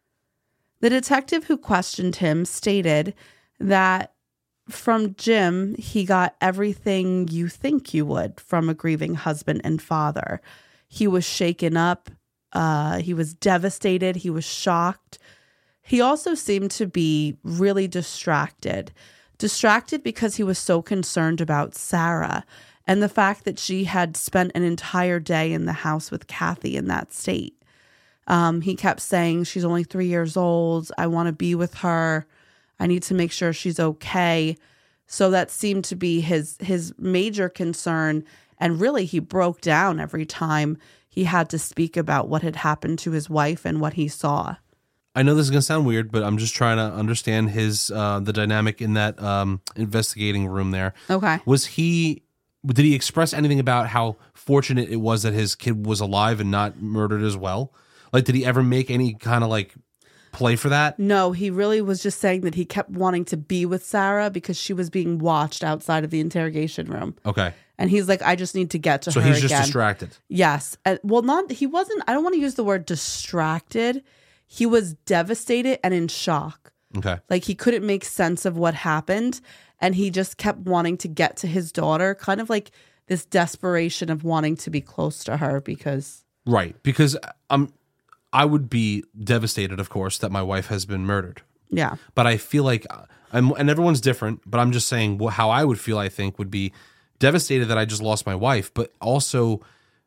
The detective who questioned him stated that from Jim, he got everything you think you would from a grieving husband and father. He was shaken up. Uh, he was devastated. He was shocked. He also seemed to be really distracted. Distracted because he was so concerned about Sarah and the fact that she had spent an entire day in the house with Kathy in that state. Um, he kept saying, she's only three years old. I want to be with her. I need to make sure she's okay. So that seemed to be his his major concern. And really, he broke down every time he had to speak about what had happened to his wife and what he saw. I know this is going to sound weird, but I'm just trying to understand his uh, the dynamic in that um, investigating room there. Okay. Was he, did he express anything about how fortunate it was that his kid was alive and not murdered as well? Like, did he ever make any kind of like play for that? No, he really was just saying that he kept wanting to be with Sarah because she was being watched outside of the interrogation room. Okay. And he's like, I just need to get to so her he's just again. distracted. Yes. Uh, well, not, he wasn't, I don't want to use the word distracted. He was devastated and in shock. Okay. Like he couldn't make sense of what happened. And he just kept wanting to get to his daughter, kind of like this desperation of wanting to be close to her because. Right. Because I'm, I would be devastated, of course, that my wife has been murdered. Yeah. But I feel like, I'm, and everyone's different, but I'm just saying how I would feel, I think, would be devastated that I just lost my wife, but also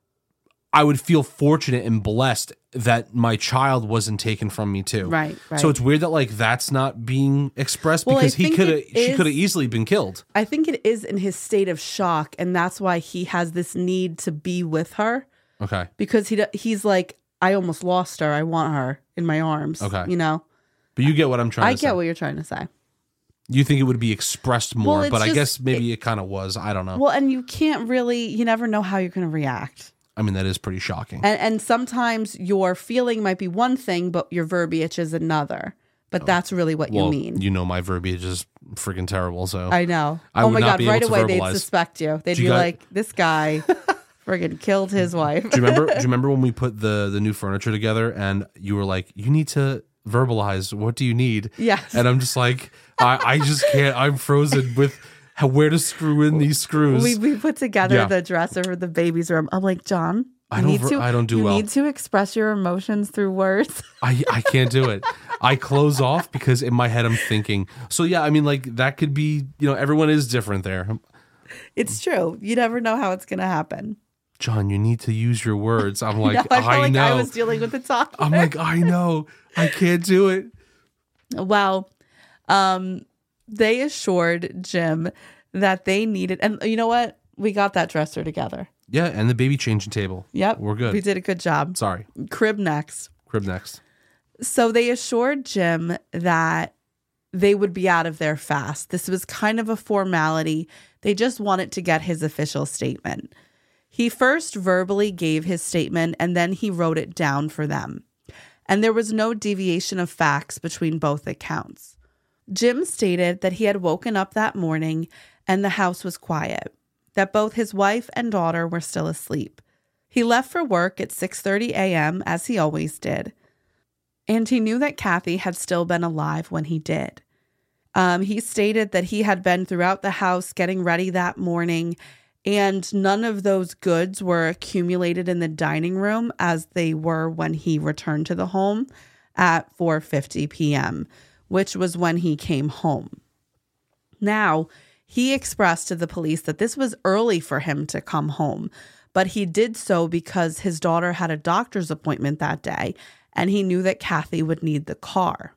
I would feel fortunate and blessed that my child wasn't taken from me too. Right, right. So it's weird that like that's not being expressed Well, because I he think could have, it she is- could have easily been killed. I think it is in his state of shock. And that's why he has this need to be with her Okay. because he he's like, I almost lost her. I want her in my arms. Okay. You know, But you get what I'm trying I to say. get what you're trying to say. You think it would be expressed more, Well, but it's I just- guess maybe it, kind of was. I don't know. Well, and you can't really, you never know how you're going to react. I mean, that is pretty shocking. And, and sometimes your feeling might be one thing, but your verbiage is another. But that's really what well, you mean. you know my verbiage is freaking terrible, so. I know. I oh would my not God, be right able to away they'd verbalize. suspect you. They'd Do you be got- like, this guy friggin' killed his wife. Do you remember? Do you remember when we put the the new furniture together and you were like, "You need to verbalize. What do you need?" Yes. And I'm just like, I, I just can't. I'm frozen with how, where to screw in these screws. We we put together Yeah. the dresser for the baby's room. I'm like, John, you I don't need ver- to, I don't do you well. need to express your emotions through words. I I can't do it. I close off because in my head I'm thinking. So yeah, I mean, like that could be. You know, everyone is different there. It's true. You never know how it's going to happen. John, you need to use your words. I'm like, No, I felt I like know. I was dealing with the talk. I'm like, I know. I can't do it. Well, um, they assured Jim that they needed, and you know what? we got that dresser together. Yeah, and the baby changing table. Yep. We're good. We did a good job. Sorry. Crib next. Crib next. So they assured Jim that they would be out of there fast. This was kind of a formality. They just wanted to get his official statement. He first verbally gave his statement and then he wrote it down for them. And there was no deviation of facts between both accounts. Jim stated that he had woken up that morning and the house was quiet, that both his wife and daughter were still asleep. He left for work at six thirty a.m. as he always did. And he knew that Kathy had still been alive when he did. Um, he stated that he had been throughout the house getting ready that morning, and none of those goods were accumulated in the dining room as they were when he returned to the home at four fifty p.m., which was when he came home. Now, he expressed to the police that this was early for him to come home, but he did so because his daughter had a doctor's appointment that day, and he knew that Kathy would need the car.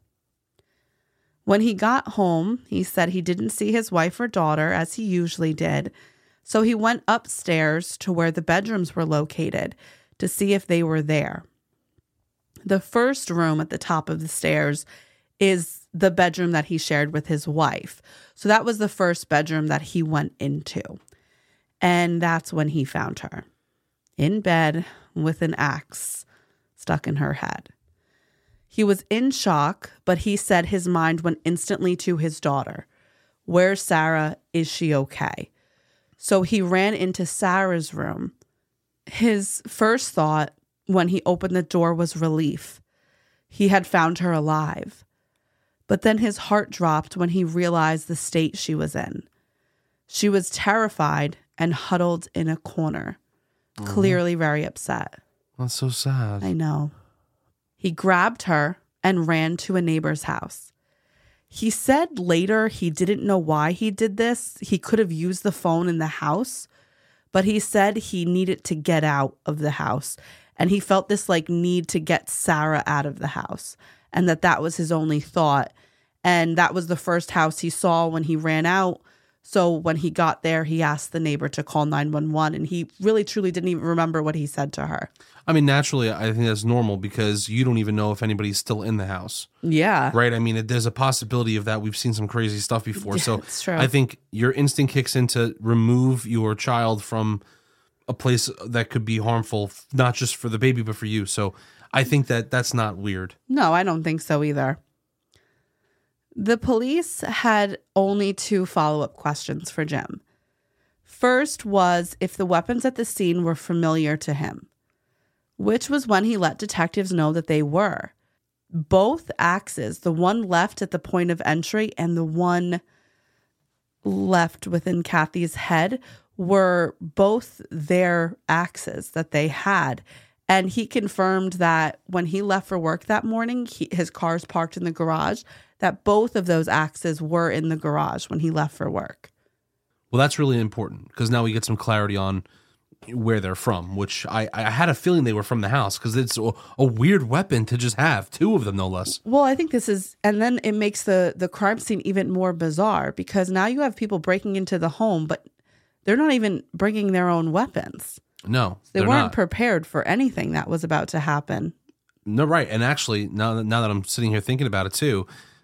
When he got home, he said he didn't see his wife or daughter as he usually did, so he went upstairs to where the bedrooms were located to see if they were there. The first room at the top of the stairs is the bedroom that he shared with his wife. So that was the first bedroom that he went into. And that's when he found her in bed with an axe stuck in her head. He was in shock, but he said his mind went instantly to his daughter. Where's Sarah? Is she okay? So he ran into Sarah's room. His first thought when he opened the door was relief. He had found her alive. But then his heart dropped when he realized the state she was in. She was terrified and huddled in a corner, mm. clearly very upset. That's so sad. I know. He grabbed her and ran to a neighbor's house. He said later he didn't know why he did this. He could have used the phone in the house, but he said he needed to get out of the house. And he felt this like need to get Sarah out of the house, and that that was his only thought. And that was the first house he saw when he ran out. So when he got there, he asked the neighbor to call nine one one, and he really truly didn't even remember what he said to her. I mean, naturally, I think that's normal because you don't even know if anybody's still in the house. Yeah. Right? I mean, it, there's a possibility of that. We've seen some crazy stuff before. Yeah, so it's true. I think your instinct kicks in to remove your child from a place that could be harmful, not just for the baby, but for you. So I think that that's not weird. No, I don't think so either. The police had only two follow-up questions for Jim. First was if the weapons at the scene were familiar to him, which was when he let detectives know that they were. Both axes, the one left at the point of entry and the one left within Kathy's head, were both their axes that they had. And he confirmed that when he left for work that morning, he, his car's parked in the garage, that both of those axes were in the garage when he left for work. Well, that's really important because now we get some clarity on where they're from, which I, I had a feeling they were from the house because it's a, a weird weapon to just have, two of them no less. Well, I think this is, and then it makes the, the crime scene even more bizarre because now you have people breaking into the home, but they're not even bringing their own weapons. No, they weren't not. prepared for anything that was about to happen. No, right. And actually, now that, now that I'm sitting here thinking about it too,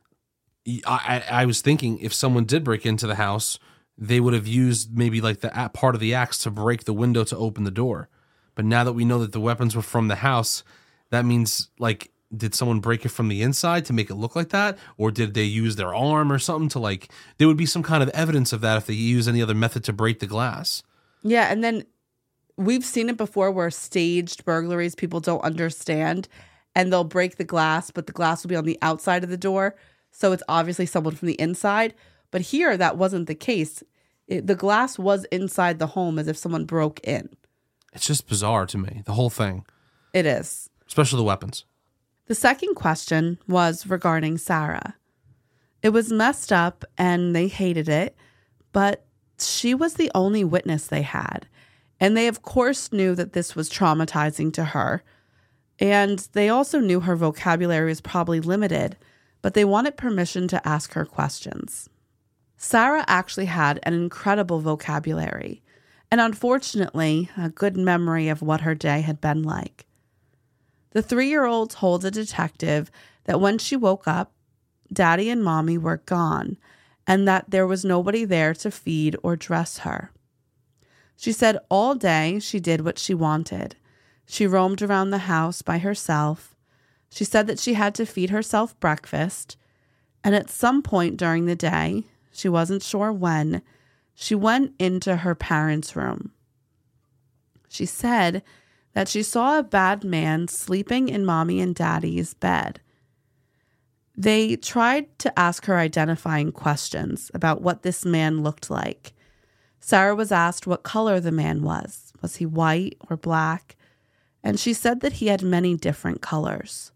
I, I, I was thinking if someone did break into the house, they would have used maybe like the part of the axe to break the window to open the door. But now that we know that the weapons were from the house, that means like, did someone break it from the inside to make it look like that? Or did they use their arm or something to like, there would be some kind of evidence of that if they use any other method to break the glass. Yeah. And then we've seen it before where staged burglaries, people don't understand and they'll break the glass, but the glass will be on the outside of the door. So it's obviously someone from the inside. But here, that wasn't the case. It, the glass was inside the home as if someone broke in. It's just bizarre to me, the whole thing. It is. Especially the weapons. The second question was regarding Sarah. It was messed up and they hated it, but she was the only witness they had. And they, of course, knew that this was traumatizing to her. And they also knew her vocabulary was probably limited, but they wanted permission to ask her questions. Sarah actually had an incredible vocabulary. and unfortunately, a good memory of what her day had been like. The three-year-old told a detective that when she woke up, Daddy and Mommy were gone, and that there was nobody there to feed or dress her. She said all day she did what she wanted. She roamed around the house by herself. She said that she had to feed herself breakfast, and at some point during the day, she wasn't sure when, she went into her parents' room. She said that she saw a bad man sleeping in Mommy and Daddy's bed. They tried to ask her identifying questions about what this man looked like. Sarah was asked what color the man was. Was he white or black? And she said that he had many different colors.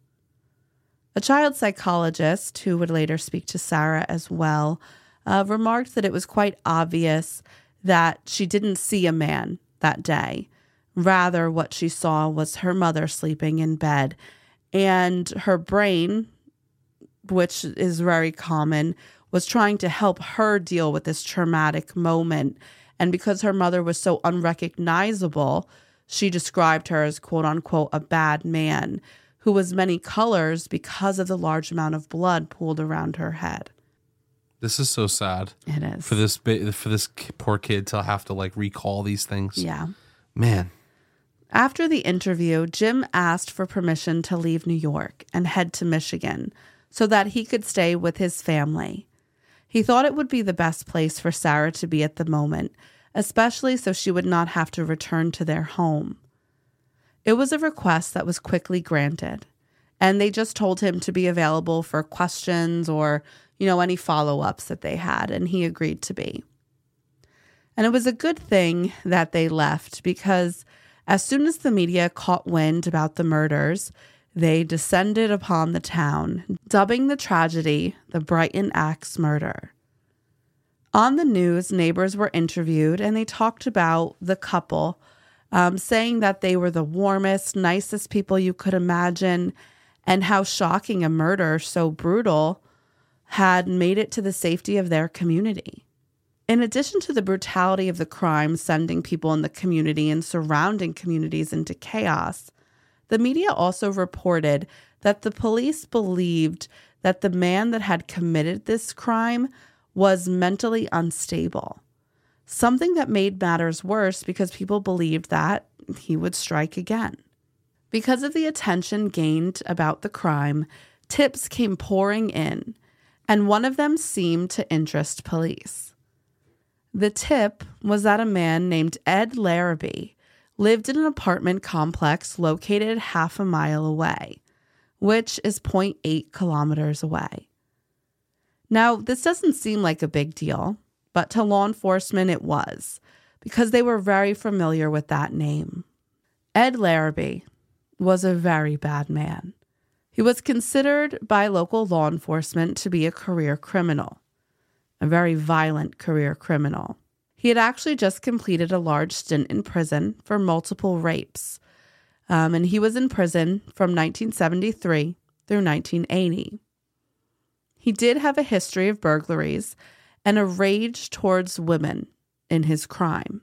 A child psychologist, who would later speak to Sarah as well, uh, remarked that it was quite obvious that she didn't see a man that day. Rather, what she saw was her mother sleeping in bed, and her brain, which is very common, was trying to help her deal with this traumatic moment. And because her mother was so unrecognizable, she described her as, quote unquote, a bad man who was many colors because of the large amount of blood pooled around her head. This is so sad. It is. For this for this poor kid to have to like recall these things. Yeah. Man. After the interview, Jim asked for permission to leave New York and head to Michigan so that he could stay with his family. He thought it would be the best place for Sarah to be at the moment, especially so she would not have to return to their home. It was a request that was quickly granted, and they just told him to be available for questions or, you know, any follow-ups that they had, and he agreed to be. And it was a good thing that they left, because as soon as the media caught wind about the murders, they descended upon the town, dubbing the tragedy the Brighton Axe murder. On the news, neighbors were interviewed, and they talked about the couple, um, saying that they were the warmest, nicest people you could imagine, and how shocking a murder so brutal had made it to the safety of their community. In addition to the brutality of the crime sending people in the community and surrounding communities into chaos, the media also reported that the police believed that the man that had committed this crime was mentally unstable, something that made matters worse because people believed that he would strike again. Because of the attention gained about the crime, tips came pouring in, and one of them seemed to interest police. The tip was that a man named Ed Larrabee lived in an apartment complex located half a mile away, which is zero point eight kilometers away. Now, this doesn't seem like a big deal, but to law enforcement it was, because they were very familiar with that name. Ed Larrabee was a very bad man. He was considered by local law enforcement to be a career criminal, a very violent career criminal. He had actually just completed a large stint in prison for multiple rapes, um, and he was in prison from nineteen seventy-three through nineteen eighty. He did have a history of burglaries and a rage towards women in his crime.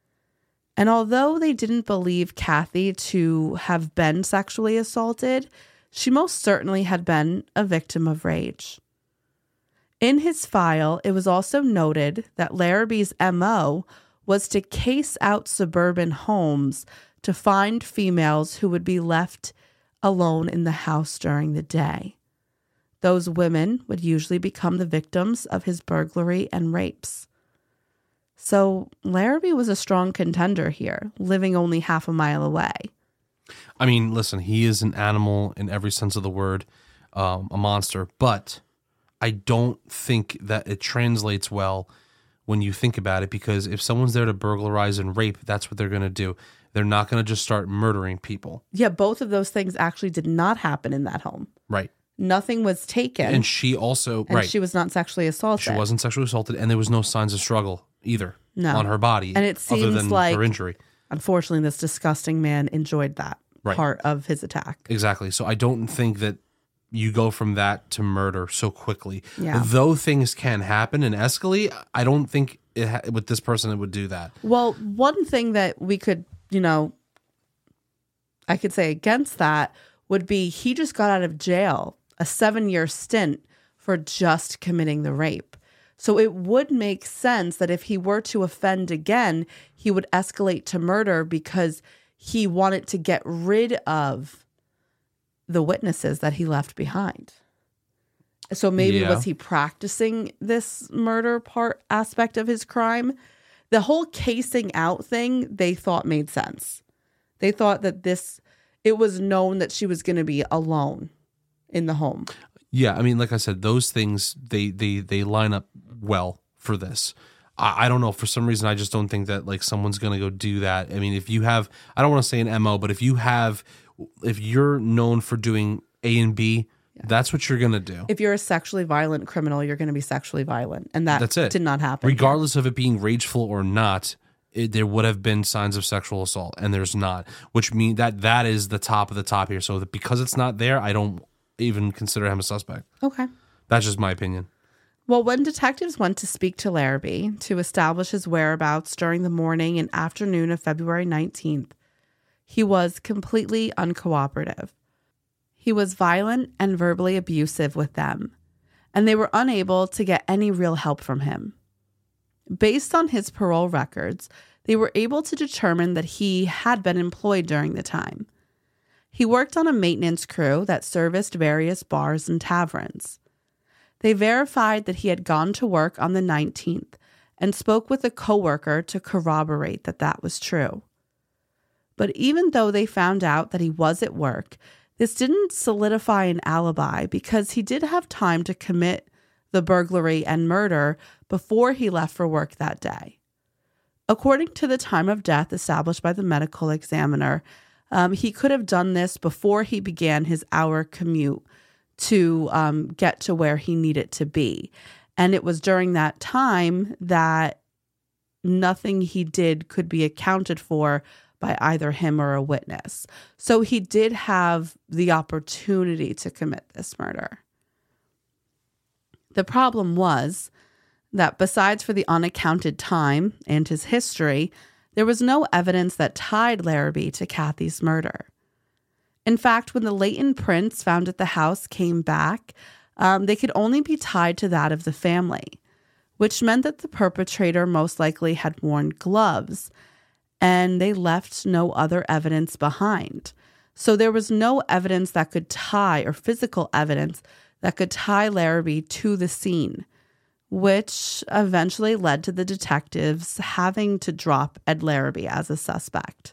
And although they didn't believe Kathy to have been sexually assaulted, she most certainly had been a victim of rage. In his file, it was also noted that Larrabee's M O was to case out suburban homes to find females who would be left alone in the house during the day. Those women would usually become the victims of his burglary and rapes. So Larrabee was a strong contender here, living only half a mile away. I mean, listen, he is an animal in every sense of the word, um, a monster, but I don't think that it translates well when you think about it, because if someone's there to burglarize and rape, that's what they're going to do. They're not going to just start murdering people. Yeah, both of those things actually did not happen in that home. Right. Nothing was taken. And she also, and right. she was not sexually assaulted. She wasn't sexually assaulted, and there was no signs of struggle either no. on her body. And it seems other than like, her injury. Unfortunately, this disgusting man enjoyed that right. part of his attack. Exactly. So I don't think that you go from that to murder so quickly. Yeah. Though things can happen and escalate, I don't think it ha- with this person it would do that. Well, one thing that we could, you know, I could say against that would be he just got out of jail, a seven-year stint for just committing the rape. So it would make sense that if he were to offend again, he would escalate to murder because he wanted to get rid of the witnesses that he left behind. So maybe Yeah. was he practicing this murder part aspect of his crime? The whole casing out thing, they thought made sense. They thought that this, it was known that she was going to be alone in the home. Yeah, I mean, like I said, those things, they they they line up well for this. I, I don't know, for some reason, I just don't think that like someone's going to go do that. I mean, if you have, I don't want to say an M O, but if you have, if you're known for doing A and B, yeah. that's what you're going to do. If you're a sexually violent criminal, you're going to be sexually violent. And that that's it. did not happen. Regardless of it being rageful or not, it, there would have been signs of sexual assault, and there's not, which means that that is the top of the top here. So that because it's not there, I don't even consider him a suspect. Okay. That's just my opinion. Well, when detectives went to speak to Larrabee to establish his whereabouts during the morning and afternoon of February nineteenth, he was completely uncooperative. He was violent and verbally abusive with them, and they were unable to get any real help from him. Based on his parole records, they were able to determine that he had been employed during the time. He worked on a maintenance crew that serviced various bars and taverns. They verified that he had gone to work on the nineteenth and spoke with a coworker to corroborate that that was true. But even though they found out that he was at work, this didn't solidify an alibi because he did have time to commit the burglary and murder before he left for work that day. According to the time of death established by the medical examiner, um, he could have done this before he began his hour commute to um, get to where he needed to be. And it was during that time that nothing he did could be accounted for by either him or a witness. So he did have the opportunity to commit this murder. The problem was that besides for the unaccounted time and his history, there was no evidence that tied Larrabee to Kathy's murder. In fact, when the latent prints found at the house came back, um, they could only be tied to that of the family, which meant that the perpetrator most likely had worn gloves, and they left no other evidence behind. So there was no evidence that could tie, or physical evidence that could tie Larrabee to the scene, which eventually led to the detectives having to drop Ed Larrabee as a suspect.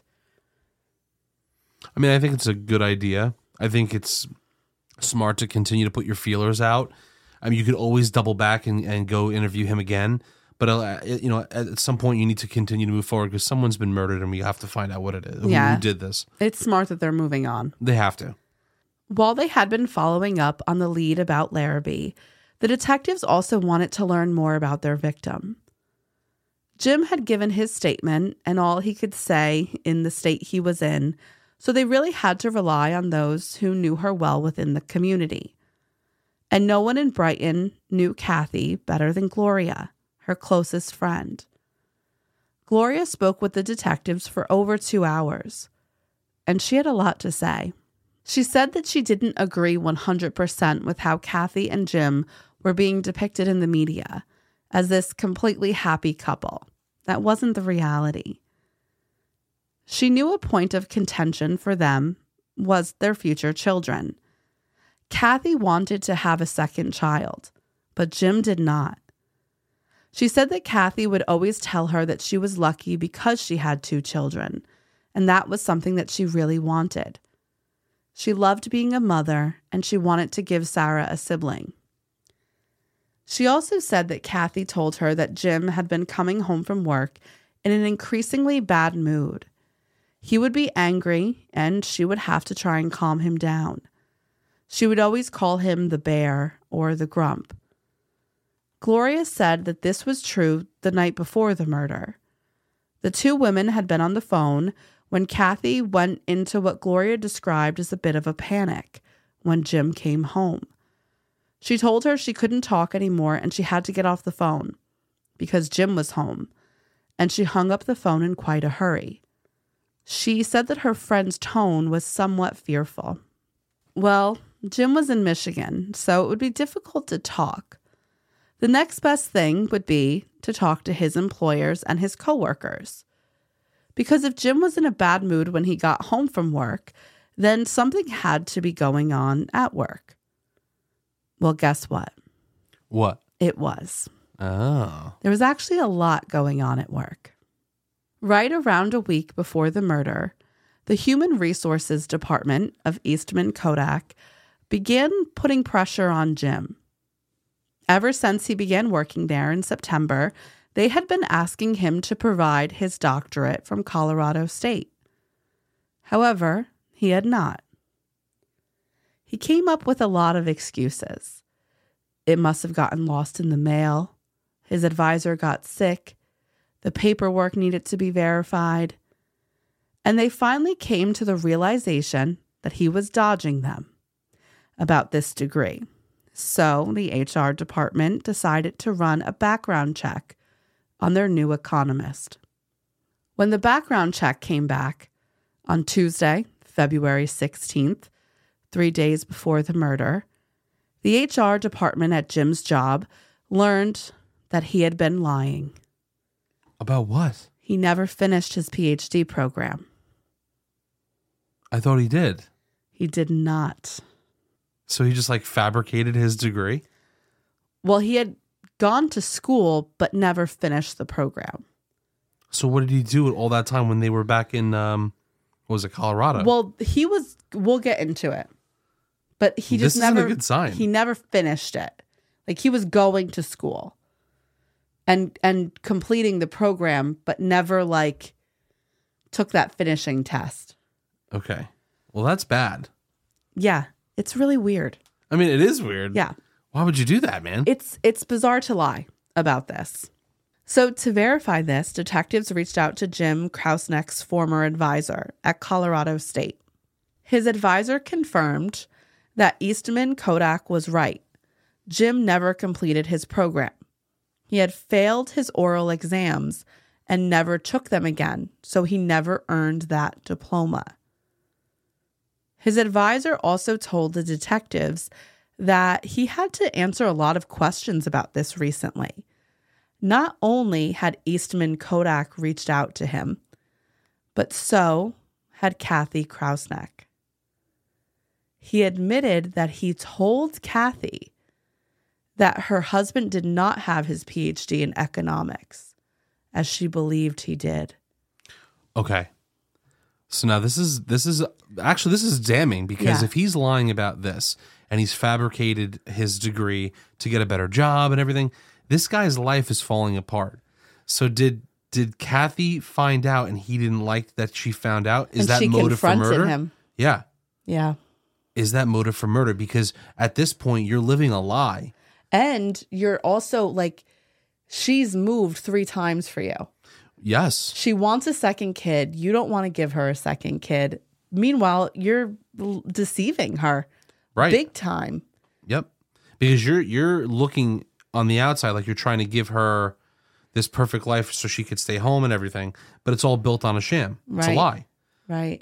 I mean, I think it's a good idea. I think it's smart to continue to put your feelers out. I mean, you could always double back and, and go interview him again. But, uh, you know, at some point you need to continue to move forward because someone's been murdered and we have to find out what it is. Who, yeah. who did this. It's smart that they're moving on. They have to. While they had been following up on the lead about Larrabee, the detectives also wanted to learn more about their victim. Jim had given his statement and all he could say in the state he was in, so they really had to rely on those who knew her well within the community. And no one in Brighton knew Kathy better than Gloria, her closest friend. Gloria spoke with the detectives for over two hours, and she had a lot to say. She said that she didn't agree one hundred percent with how Kathy and Jim were being depicted in the media as this completely happy couple. That wasn't the reality. She knew a point of contention for them was their future children. Kathy wanted to have a second child, but Jim did not. She said that Kathy would always tell her that she was lucky because she had two children, and that was something that she really wanted. She loved being a mother, and she wanted to give Sarah a sibling. She also said that Kathy told her that Jim had been coming home from work in an increasingly bad mood. He would be angry, and she would have to try and calm him down. She would always call him the bear or the grump. Gloria said that this was true the night before the murder. The two women had been on the phone when Kathy went into what Gloria described as a bit of a panic when Jim came home. She told her she couldn't talk anymore and she had to get off the phone. because Jim was home, and she hung up the phone in quite a hurry. She said that her friend's tone was somewhat fearful. Well, Jim was in Michigan, so it would be difficult to talk. The next best thing would be to talk to his employers and his coworkers. Because if Jim was in a bad mood when he got home from work, then something had to be going on at work. Well, guess what? What? It was. Oh. There was actually a lot going on at work. Right around a week before the murder, the Human Resources Department of Eastman Kodak began putting pressure on Jim. Ever since he began working there in September, they had been asking him to provide his doctorate from Colorado State. However, he had not. He came up with a lot of excuses. It must have gotten lost in the mail. His advisor got sick. The paperwork needed to be verified. And they finally came to the realization that he was dodging them about this degree. So the H R department decided to run a background check on their new economist. When the background check came back on Tuesday, February sixteenth, three days before the murder, the H R department at Jim's job learned that he had been lying. About what? He never finished his P H D program. I thought he did. He did not. So he just like fabricated his degree? Well, he had gone to school, but never finished the program. So what did he do all that time when they were back in, um, what was it, Colorado? Well, he was, we'll get into it. But he just this never, isn't a good sign. He never finished it. Like he was going to school and and completing the program, but never like took that finishing test. Okay. Well, that's bad. Yeah. It's really weird. I mean, it is weird. Yeah. Why would you do that, man? It's it's bizarre to lie about this. So to verify this, detectives reached out to Jim Krausneck's former advisor at Colorado State. His advisor confirmed that Eastman Kodak was right. Jim never completed his program. He had failed his oral exams and never took them again, so he never earned that diploma. His advisor also told the detectives that he had to answer a lot of questions about this recently. Not only had Eastman Kodak reached out to him, but so had Kathy Krausneck. He admitted that he told Kathy that her husband did not have his P H D in economics, as she believed he did. Okay. So now this is, this is, actually this is damning because Yeah. if he's lying about this and he's fabricated his degree to get a better job and everything, this guy's life is falling apart. So did, did Kathy find out and he didn't like that she found out? Is And that she motive for confronted murder? him. Yeah. Yeah. Is that motive for murder? Because at this point you're living a lie. And you're also like, she's moved three times for you. Yes. She wants a second kid. You don't want to give her a second kid. Meanwhile, you're l- deceiving her. Right. Big time. Yep. Because you're you're looking on the outside like you're trying to give her this perfect life so she could stay home and everything, but it's all built on a sham. It's a Right. lie. Right.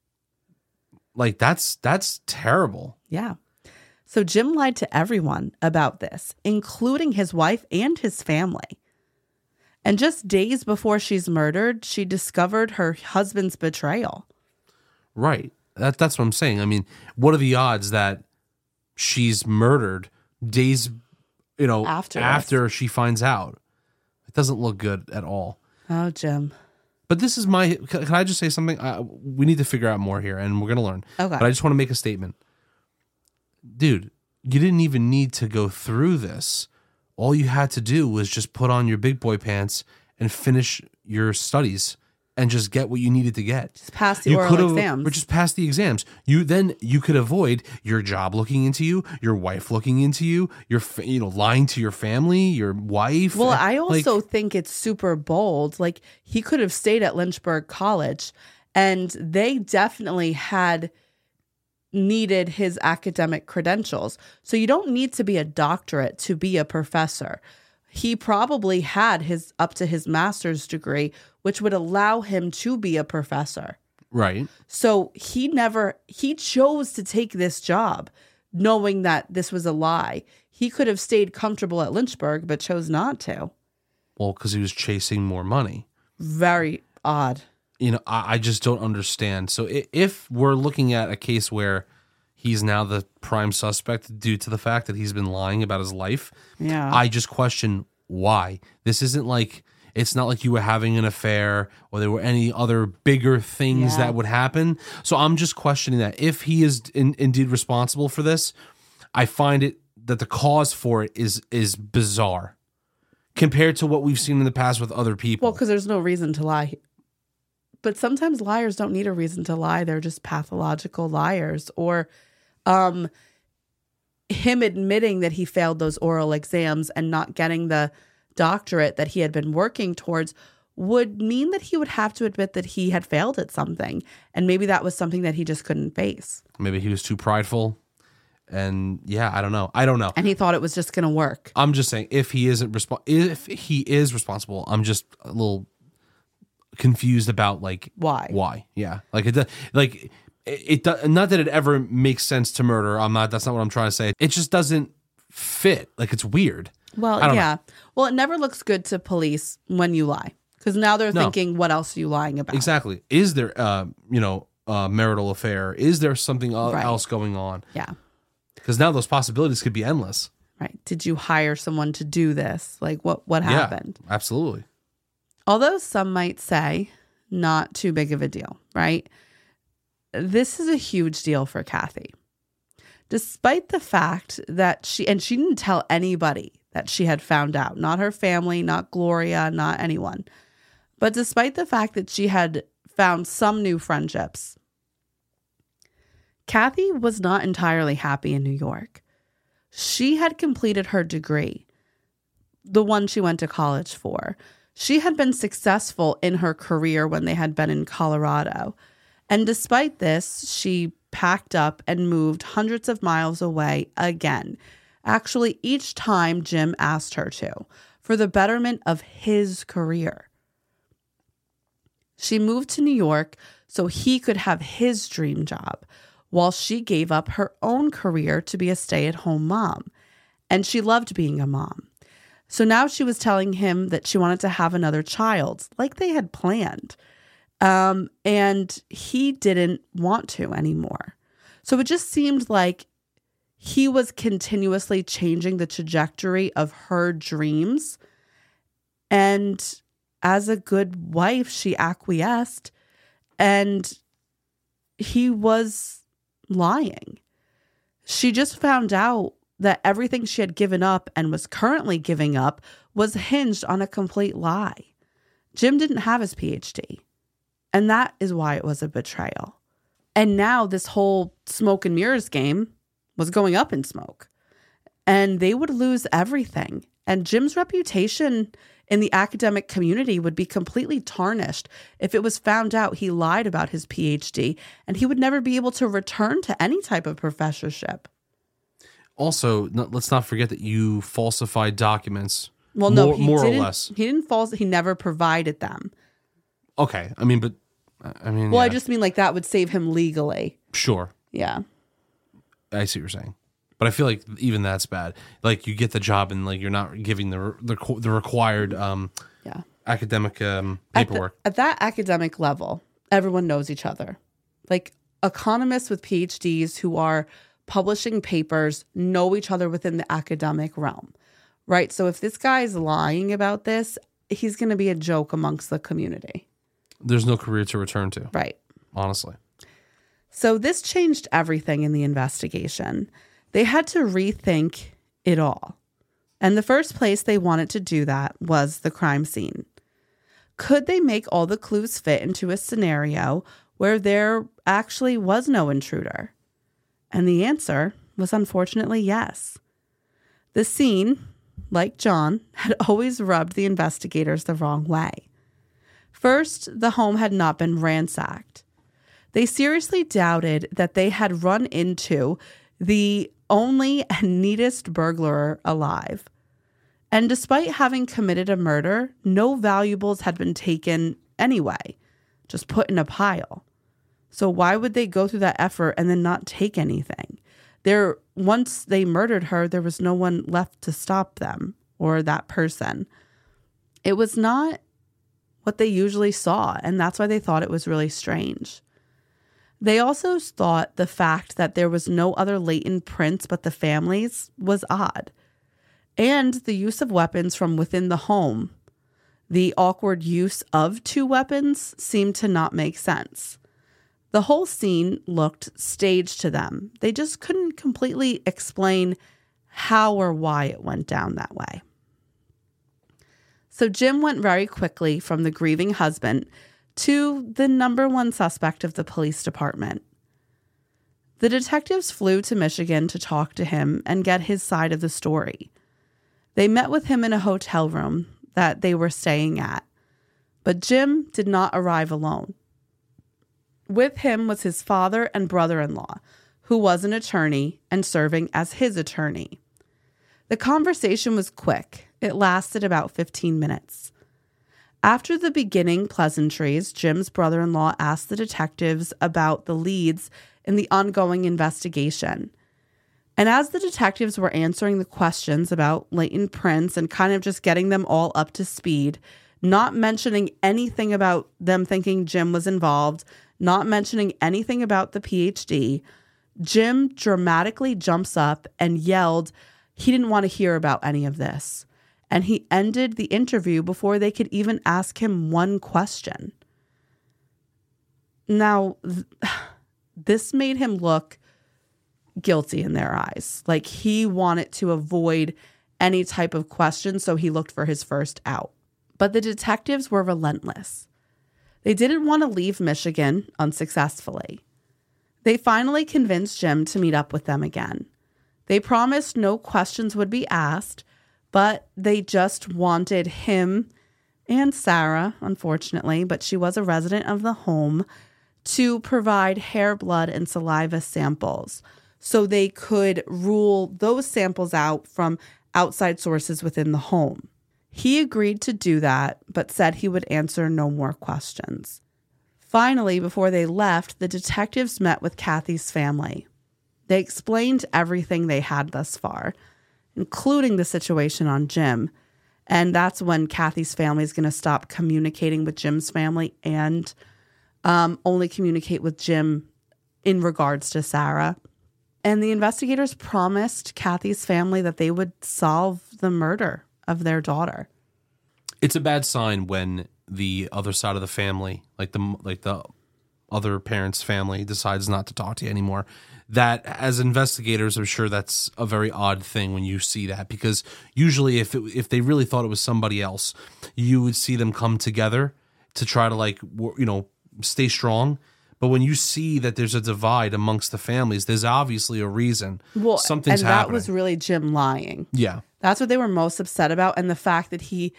Like that's that's terrible. Yeah. So Jim lied to everyone about this, including his wife and his family. And just days before she's murdered, she discovered her husband's betrayal. Right. That that's what I'm saying. I mean, what are the odds that she's murdered days, you know, After after this. she finds out? It doesn't look good at all. Oh, Jim. But this is my, can can I just say something? Uh, we need to figure out more here and we're going to learn. Okay. But I just want to make a statement. Dude, you didn't even need to go through this. All you had to do was just put on your big boy pants and finish your studies and just get what you needed to get. Just pass the you oral could've- exams. Or just pass the exams. You then you could avoid your job looking into you, your wife looking into you, your fa- you know lying to your family, your wife. Well, I Like, also think it's super bold. Like, he could have stayed at Lynchburg College, and they definitely had needed his academic credentials. So you don't need to be a doctorate to be a professor. he probably had his up to his master's degree, which would allow him to be a professor. Right. So he never, he chose to take this job knowing that this was a lie. He could have stayed comfortable at Lynchburg, but chose not to. Well, because he was chasing more money. Very odd. You know, I, I just don't understand. So i- if we're looking at a case where he's now the prime suspect due to the fact that he's been lying about his life, Yeah. I just question why. This isn't like, it's not like you were having an affair or there were any other bigger things Yeah. that would happen. So I'm just questioning that. If he is in, indeed responsible for this, I find it that the cause for it is is bizarre compared to what we've seen in the past with other people. Well, because there's no reason to lie. But sometimes liars don't need a reason to lie. They're just pathological liars. Or um, him admitting that he failed those oral exams and not getting the doctorate that he had been working towards would mean that he would have to admit that he had failed at something. And maybe that was something that he just couldn't face. Maybe he was too prideful. And yeah, I don't know. I don't know. And he thought it was just going to work. I'm just saying, if he isn't resp- if he is responsible, I'm just a little confused about like Why? Why? Yeah, like it. do- Like it. it not that it ever makes sense to murder. I'm not. That's not what I'm trying to say. It just doesn't fit. Like it's weird. Well, I don't yeah. know. Well, it never looks good to police when you lie. Because now they're No. thinking, what else are you lying about? Exactly. Is there, uh, you know, a marital affair? Is there something el- Right. else going on? Yeah. Because now those possibilities could be endless. Right. Did you hire someone to do this? Like what, what happened? Yeah, absolutely. Although some might say not too big of a deal, right? This is a huge deal for Kathy. Despite the fact that she, and she didn't tell anybody that she had found out, not her family, not Gloria, not anyone. But despite the fact that she had found some new friendships, Kathy was not entirely happy in New York. She had completed her degree, the one she went to college for. She had been successful in her career when they had been in Colorado. And despite this, she packed up and moved hundreds of miles away again. Actually, each time Jim asked her to, for the betterment of his career. She moved to New York so he could have his dream job, while she gave up her own career to be a stay-at-home mom. And she loved being a mom. So now she was telling him that she wanted to have another child, like they had planned. Um, and he didn't want to anymore. So it just seemed like he was continuously changing the trajectory of her dreams. And as a good wife, she acquiesced. And he was lying. She just found out that everything she had given up and was currently giving up was hinged on a complete lie. Jim didn't have his P H D. And that is why it was a betrayal. And now this whole smoke and mirrors game was going up in smoke. And they would lose everything. And Jim's reputation in the academic community would be completely tarnished if it was found out he lied about his P H D, and he would never be able to return to any type of professorship. Also, no, let's not forget that you falsified documents. Well, no, more, he more or didn't, less. He didn't false. He never provided them. Okay, I mean, but I mean, Well, I yeah. just mean like that would save him legally. Sure. Yeah. I see what you're saying. But I feel like even that's bad. Like you get the job and like you're not giving the the, the required um, Yeah. academic um, At, the- paperwork. at that academic level, everyone knows each other. Like economists with P H Ds who are publishing papers know each other within the academic realm, right? So if this guy's lying about this, he's going to be a joke amongst the community. There's no career to return to. Right. Honestly. So this changed everything in the investigation. They had to rethink it all. And the first place they wanted to do that was the crime scene. Could they make all the clues fit into a scenario where there actually was no intruder? And the answer was unfortunately yes. The scene, like John, had always rubbed the investigators the wrong way. First, the home had not been ransacked. They seriously doubted that they had run into the only and neatest burglar alive. And despite having committed a murder, no valuables had been taken anyway, just put in a pile. So why would they go through that effort and then not take anything? There, once they murdered her, there was no one left to stop them or that person. It was not what they usually saw, and that's why they thought it was really strange. They also thought the fact that there was no other latent prints but the family's was odd. And the use of weapons from within the home, the awkward use of two weapons seemed to not make sense. The whole scene looked staged to them. They just couldn't completely explain how or why it went down that way. So Jim went very quickly from the grieving husband to the number one suspect of the police department. The detectives flew to Michigan to talk to him and get his side of the story. They met with him in a hotel room that they were staying at, but Jim did not arrive alone. With him was his father and brother-in-law, who was an attorney and serving as his attorney. The conversation was quick. It lasted about fifteen minutes. After the beginning pleasantries, Jim's brother-in-law asked the detectives about the leads in the ongoing investigation. And as the detectives were answering the questions about latent prints and kind of just getting them all up to speed, not mentioning anything about them thinking Jim was involved, not mentioning anything about the P H D, Jim dramatically jumps up and yelled he didn't want to hear about any of this. And he ended the interview before they could even ask him one question. Now, th- this made him look guilty in their eyes. Like he wanted to avoid any type of question, so he looked for his first out. But the detectives were relentless. They didn't want to leave Michigan unsuccessfully. They finally convinced Jim to meet up with them again. They promised no questions would be asked, but they just wanted him and Sarah, unfortunately, but she was a resident of the home, to provide hair, blood, and saliva samples so they could rule those samples out from outside sources within the home. He agreed to do that, but said he would answer no more questions. Finally, before they left, the detectives met with Kathy's family. They explained everything they had thus far, including the situation on Jim. And that's when Kathy's family is going to stop communicating with Jim's family and um, only communicate with Jim in regards to Sarah. And the investigators promised Kathy's family that they would solve the murder of their daughter. It's a bad sign when the other side of the family, like the like the other parent's family, decides not to talk to you anymore. That, as investigators, I'm sure that's a very odd thing when you see that, because usually if it, if they really thought it was somebody else, you would see them come together to try to, like, you know, stay strong. But when you see that there's a divide amongst the families, there's obviously a reason. Well, something's and that happening. was really Jim lying. Yeah. That's what they were most upset about, and the fact that he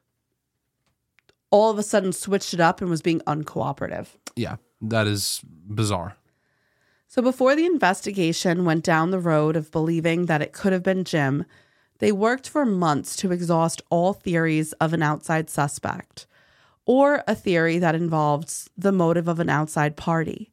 all of a sudden switched it up and was being uncooperative. Yeah, that is bizarre. So before the investigation went down the road of believing that it could have been Jim, they worked for months to exhaust all theories of an outside suspect, or a theory that involves the motive of an outside party.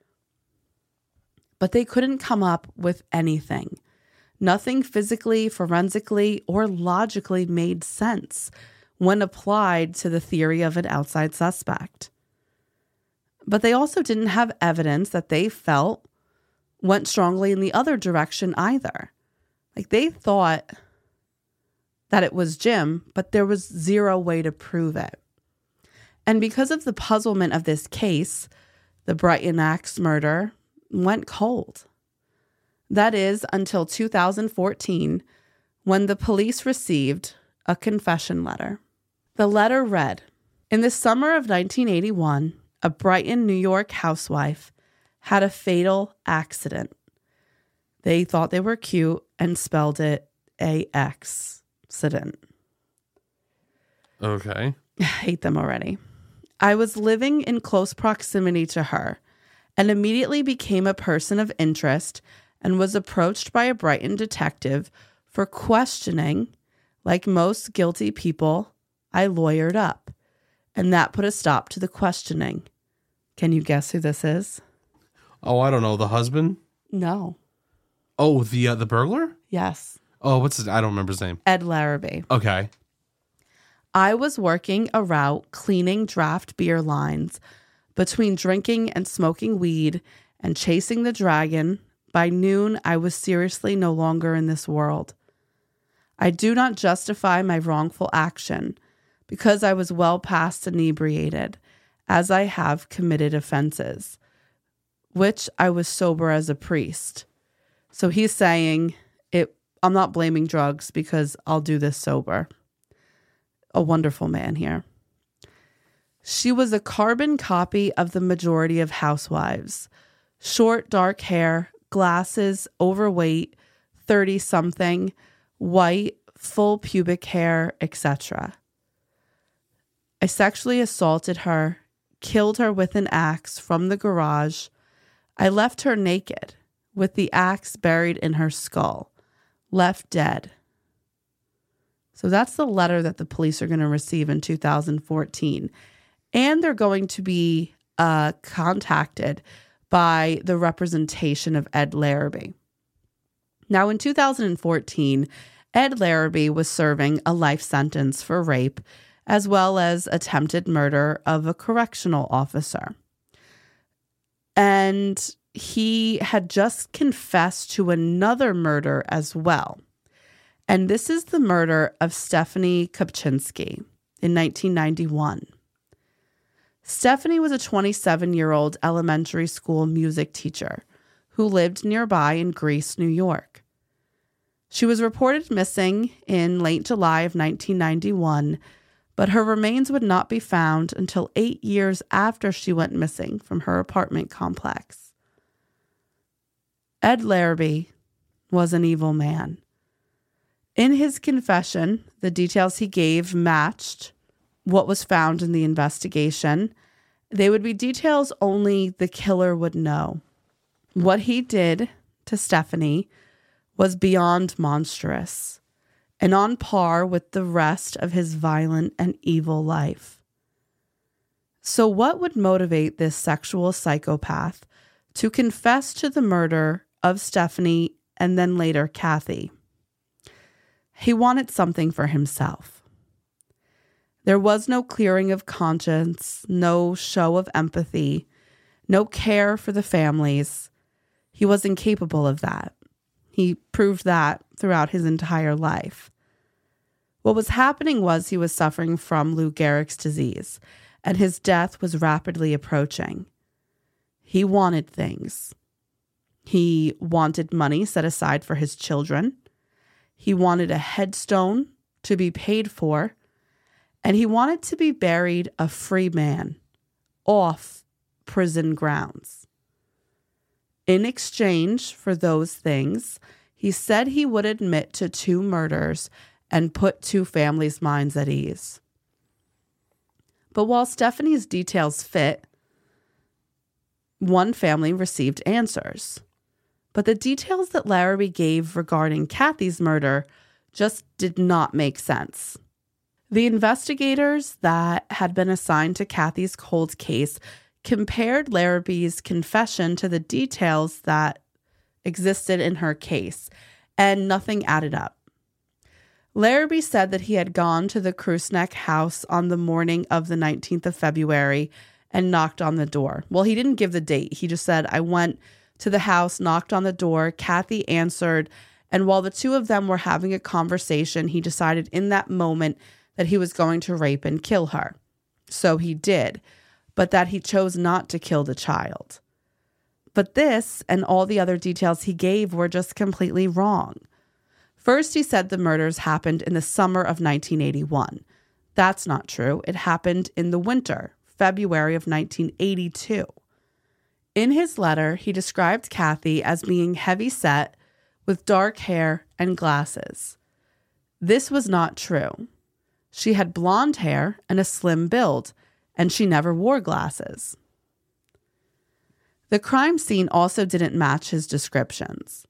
But they couldn't come up with anything. Nothing physically, forensically, or logically made sense when applied to the theory of an outside suspect. But they also didn't have evidence that they felt went strongly in the other direction either. Like, they thought that it was Jim, but there was zero way to prove it. And because of the puzzlement of this case, the Brighton axe murder went cold. That is until two thousand fourteen, when the police received a confession letter. The letter read, "In the summer of nineteen eighty-one, a Brighton, New York housewife had a fatal accident. They thought they were cute and spelled it A X accident." Okay. I hate them already. "I was living in close proximity to her and immediately became a person of interest and was approached by a Brighton detective for questioning Like most guilty people, I lawyered up, and that put a stop to the questioning. Can you guess who this is? Oh, I don't know. The husband? No. Oh, the uh, the burglar? Yes. Oh, what's his? I don't remember his name. Ed Larrabee. Okay. I was working a route cleaning draft beer lines between drinking and smoking weed and chasing the dragon. By noon, I was seriously no longer in this world. I do not justify my wrongful action because I was well past inebriated, as I have committed offenses, which I was sober as a priest. So he's saying, it. I'm not blaming drugs because I'll do this sober. A wonderful man here. She was a carbon copy of the majority of housewives. Short, dark hair, glasses, overweight, thirty-something, white, full pubic hair, et cetera. I sexually assaulted her, killed her with an axe from the garage. I left her naked, with the axe buried in her skull, left dead. So that's the letter that the police are going to receive in two thousand fourteen. And they're going to be uh, contacted by the representation of Ed Larrabee. Now, in two thousand fourteen, Ed Larrabee was serving a life sentence for rape, as well as attempted murder of a correctional officer. And he had just confessed to another murder as well. And this is the murder of Stephanie Kopczynski in nineteen ninety-one. Stephanie was a twenty-seven-year-old elementary school music teacher who lived nearby in Greece, New York. She was reported missing in late July of nineteen ninety-one, but her remains would not be found until eight years after she went missing from her apartment complex. Ed Larrabee was an evil man. In his confession, the details he gave matched what was found in the investigation. They would be details only the killer would know. What he did to Stephanie was beyond monstrous and on par with the rest of his violent and evil life. So what would motivate this sexual psychopath to confess to the murder of Stephanie and then later Kathy? He wanted something for himself. There was no clearing of conscience, no show of empathy, no care for the families. He was incapable of that. He proved that throughout his entire life. What was happening was he was suffering from Lou Gehrig's disease, and his death was rapidly approaching. He wanted things. He wanted money set aside for his children. He wanted a headstone to be paid for, and he wanted to be buried a free man off prison grounds. In exchange for those things, he said he would admit to two murders and put two families' minds at ease. But while Stephanie's details fit, one family received answers. But the details that Larrabee gave regarding Kathy's murder just did not make sense. The investigators that had been assigned to Kathy's cold case compared Larrabee's confession to the details that existed in her case, and nothing added up. Larrabee said that he had gone to the Krusnek house on the morning of the nineteenth of February and knocked on the door. Well, he didn't give the date. He just said, I went to the house, knocked on the door, Kathy answered, and while the two of them were having a conversation, he decided in that moment that he was going to rape and kill her. So he did, but that he chose not to kill the child. But this and all the other details he gave were just completely wrong. First, he said the murders happened in the summer of nineteen eighty-one. That's not true. It happened in the winter, February of nineteen eighty-two. In his letter, he described Kathy as being heavy-set, with dark hair and glasses. This was not true. She had blonde hair and a slim build, and she never wore glasses. The crime scene also didn't match his descriptions.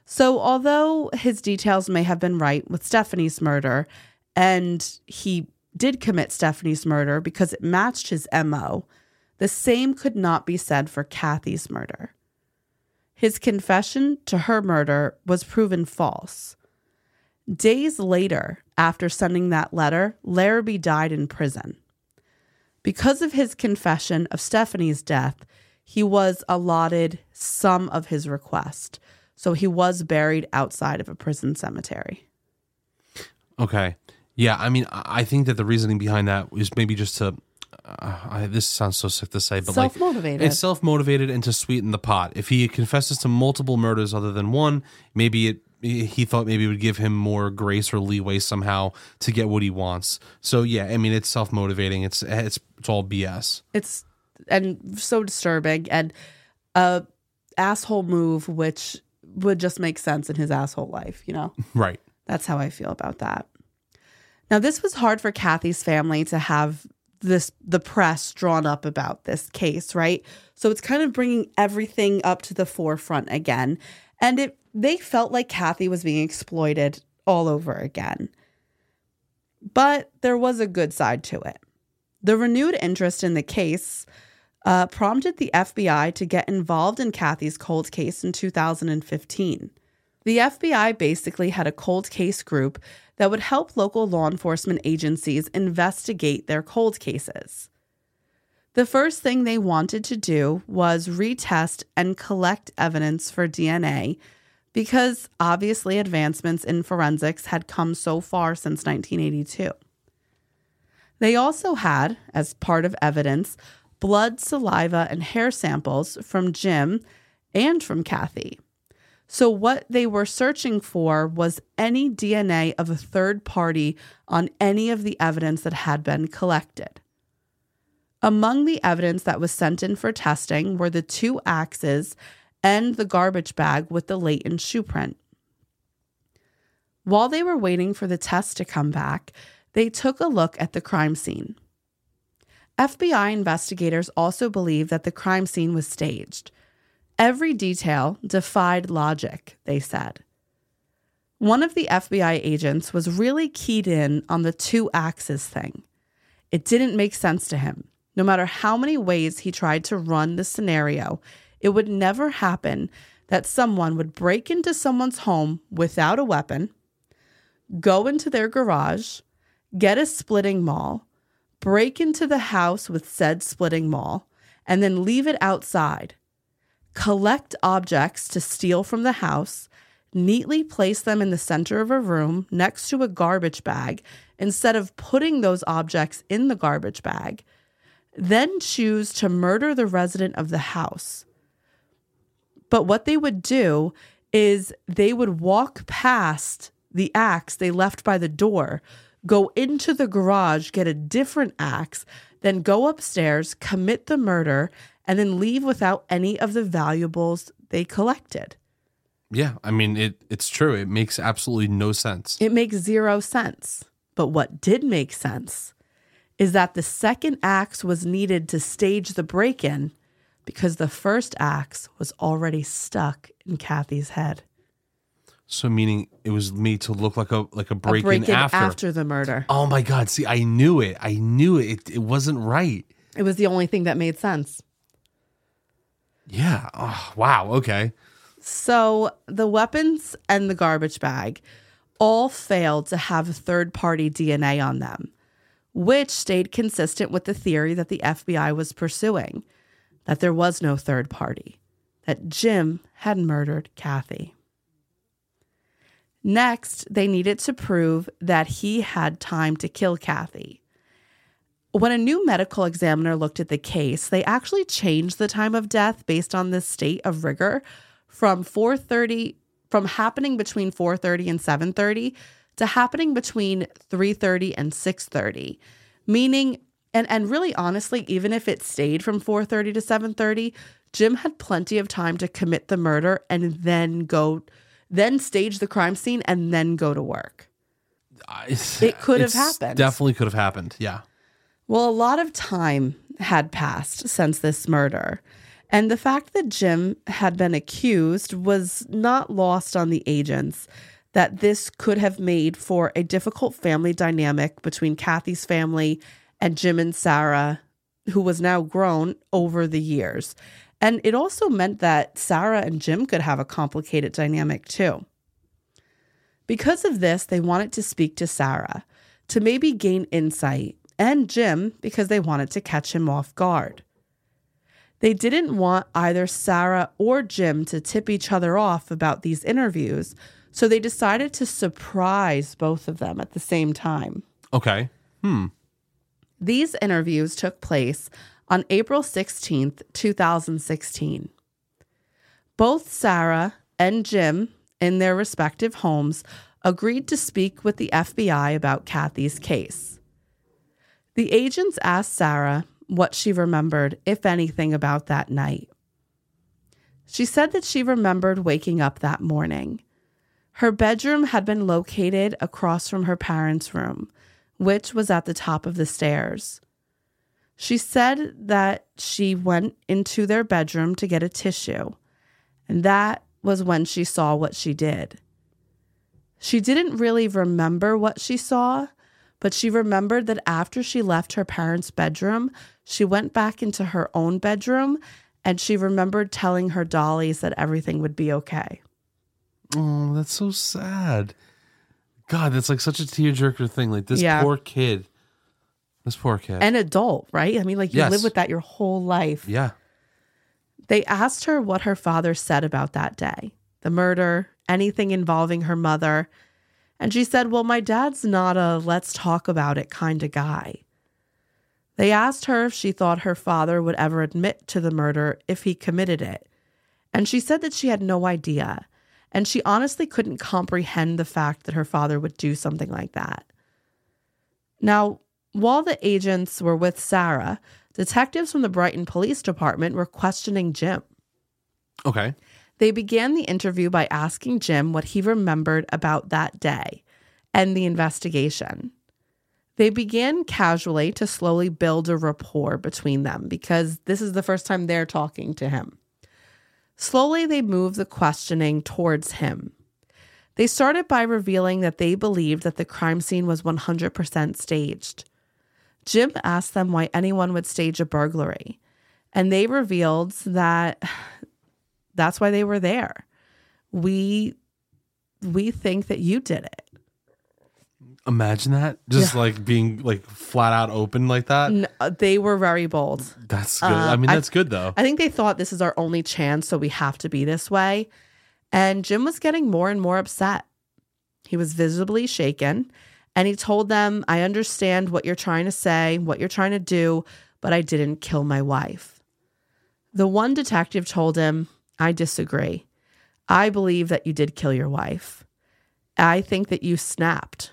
So although his details may have been right with Stephanie's murder, and he did commit Stephanie's murder because it matched his M O, the same could not be said for Kathy's murder. His confession to her murder was proven false. Days later, after sending that letter, Larrabee died in prison. Because of his confession of Stephanie's death, he was allotted some of his request. So he was buried outside of a prison cemetery. Okay. Yeah, I mean, I think that the reasoning behind that is maybe just to, uh, I, this sounds so sick to say, but self-motivated. like, it's self-motivated and to sweeten the pot. If he confesses to multiple murders other than one, maybe it, he thought maybe it would give him more grace or leeway somehow to get what he wants. So yeah, I mean, it's self-motivating. It's, it's, it's all B S. It's, and so disturbing, and a asshole move, which would just make sense in his asshole life, you know? Right. That's how I feel about that. Now, this was hard for Kathy's family to have this the press drawn up about this case, right? So it's kind of bringing everything up to the forefront again. And it they felt like Kathy was being exploited all over again. But there was a good side to it. The renewed interest in the case uh, prompted the F B I to get involved in Kathy's cold case in two thousand fifteen. The F B I basically had a cold case group that would help local law enforcement agencies investigate their cold cases. The first thing they wanted to do was retest and collect evidence for D N A because obviously advancements in forensics had come so far since nineteen eighty-two. They also had, as part of evidence, blood, saliva, and hair samples from Jim and from Kathy. So what they were searching for was any D N A of a third party on any of the evidence that had been collected. Among the evidence that was sent in for testing were the two axes and the garbage bag with the latent shoe print. While they were waiting for the test to come back, they took a look at the crime scene. F B I investigators also believed that the crime scene was staged. Every detail defied logic, they said. One of the F B I agents was really keyed in on the two axes thing. It didn't make sense to him. No matter how many ways he tried to run the scenario, it would never happen that someone would break into someone's home without a weapon, go into their garage, get a splitting maul, break into the house with said splitting maul, and then leave it outside, collect objects to steal from the house, neatly place them in the center of a room next to a garbage bag instead of putting those objects in the garbage bag, then choose to murder the resident of the house. But what they would do is they would walk past the axe they left by the door, go into the garage, get a different axe, then go upstairs, commit the murder, and then leave without any of the valuables they collected. Yeah, I mean, it it's true. It makes absolutely no sense. It makes zero sense. But what did make sense is that the second axe was needed to stage the break-in because the first axe was already stuck in Kathy's head. So meaning it was made to look like a like a break-in, a break-in after. after the murder. Oh my God. See, I knew it. I knew it. It, it wasn't right. It was the only thing that made sense. Yeah. Oh, wow. Okay. So the weapons and the garbage bag all failed to have third-party D N A on them, which stayed consistent with the theory that the F B I was pursuing, that there was no third party, that Jim had murdered Kathy. Next, they needed to prove that he had time to kill Kathy. When a new medical examiner looked at the case, they actually changed the time of death based on the state of rigor from four thirty from happening between four thirty and seven thirty to happening between three thirty and six thirty. Meaning, and, and really honestly, even if it stayed from four thirty to seven thirty, Jim had plenty of time to commit the murder and then go, then stage the crime scene and then go to work. It could have happened. Definitely could have happened. Yeah. Well, a lot of time had passed since this murder, And the fact that Jim had been accused was not lost on the agents, that this could have made for a difficult family dynamic between Kathy's family and Jim and Sarah, who was now grown over the years. And it also meant that Sarah and Jim could have a complicated dynamic too. Because of this, they wanted to speak to Sarah to maybe gain insight, and Jim because they wanted to catch him off guard. They didn't want either Sarah or Jim to tip each other off about these interviews, so they decided to surprise both of them at the same time. Okay. Hmm. These interviews took place on April sixteenth, two thousand sixteen. Both Sarah and Jim, in their respective homes, agreed to speak with the F B I about Kathy's case. The agents asked Sarah what she remembered, if anything, about that night. She said that she remembered waking up that morning. Her bedroom had been located across from her parents' room, which was at the top of the stairs. She said that she went into their bedroom to get a tissue, and that was when she saw what she did. She didn't really remember what she saw, but she remembered that after she left her parents' bedroom, she went back into her own bedroom, and she remembered telling her dollies that everything would be okay. Oh, that's so sad. God, that's like such a tearjerker thing. Like this Yeah. poor kid. This poor kid. An adult, right? I mean, like you Yes. live with that your whole life. Yeah. They asked her what her father said about that day, the murder, anything involving her mother. And she said, well, my dad's not a let's talk about it kind of guy. They asked her if she thought her father would ever admit to the murder if he committed it. And she said that she had no idea. And she honestly couldn't comprehend the fact that her father would do something like that. Now, while the agents were with Sarah, detectives from the Brighton Police Department were questioning Jim. Okay. They began the interview by asking Jim what he remembered about that day and the investigation. They began casually to slowly build a rapport between them because this is the first time they're talking to him. Slowly, they moved the questioning towards him. They started by revealing that they believed that the crime scene was one hundred percent staged. Jim asked them why anyone would stage a burglary, and they revealed that that's why they were there. We we think that you did it. Imagine that. Just Yeah. like being like flat out open like that. No, they were very bold. That's good. Uh, I mean, I- that's good though. I think they thought this is our only chance, so we have to be this way. And Jim was getting more and more upset. He was visibly shaken, and he told them, I understand what you're trying to say, what you're trying to do, but I didn't kill my wife. The one detective told him, I disagree. I believe that you did kill your wife. I think that you snapped.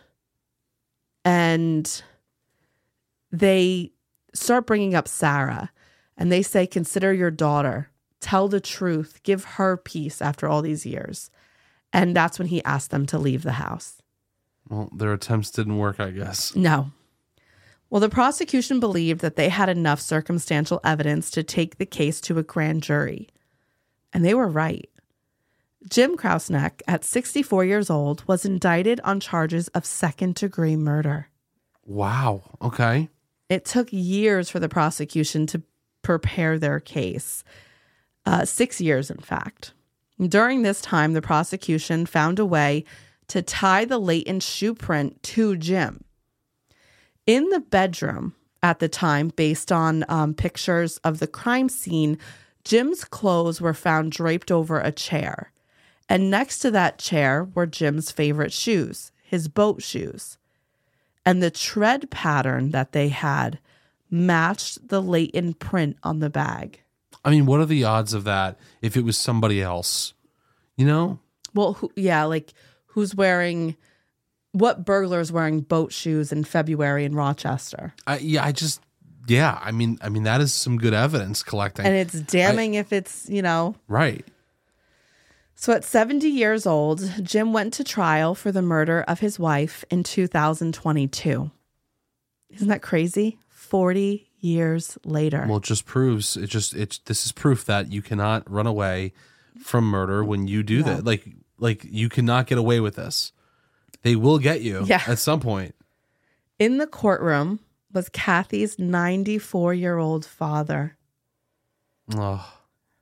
And they start bringing up Sarah, and they say, consider your daughter. Tell the truth. Give her peace after all these years. And that's when he asked them to leave the house. Well, their attempts didn't work, I guess. No. Well, the prosecution believed that they had enough circumstantial evidence to take the case to a grand jury. And they were right. Jim Krausneck, at sixty-four years old, was indicted on charges of second-degree murder. Wow. Okay. It took years for the prosecution to prepare their case. Uh, six years, in fact. During this time, the prosecution found a way to tie the latent shoe print to Jim. In the bedroom at the time, based on um, pictures of the crime scene, Jim's clothes were found draped over a chair. And next to that chair were Jim's favorite shoes, his boat shoes. And the tread pattern that they had matched the latent print on the bag. I mean, what are the odds of that if it was somebody else? You know? Well, who, yeah, like who's wearing, what burglar's wearing boat shoes in February in Rochester? I, yeah, I just, yeah. I mean, I mean that is some good evidence collecting. And it's damning I, if it's, you know. Right. So at seventy years old, Jim went to trial for the murder of his wife in two thousand twenty-two. Isn't that crazy? forty years later. Well, it just proves it just it's this is proof that you cannot run away from murder when you do Yeah. that. Like like you cannot get away with this. They will get you Yeah. at some point. In the courtroom was Kathy's ninety-four-year-old father. Oh,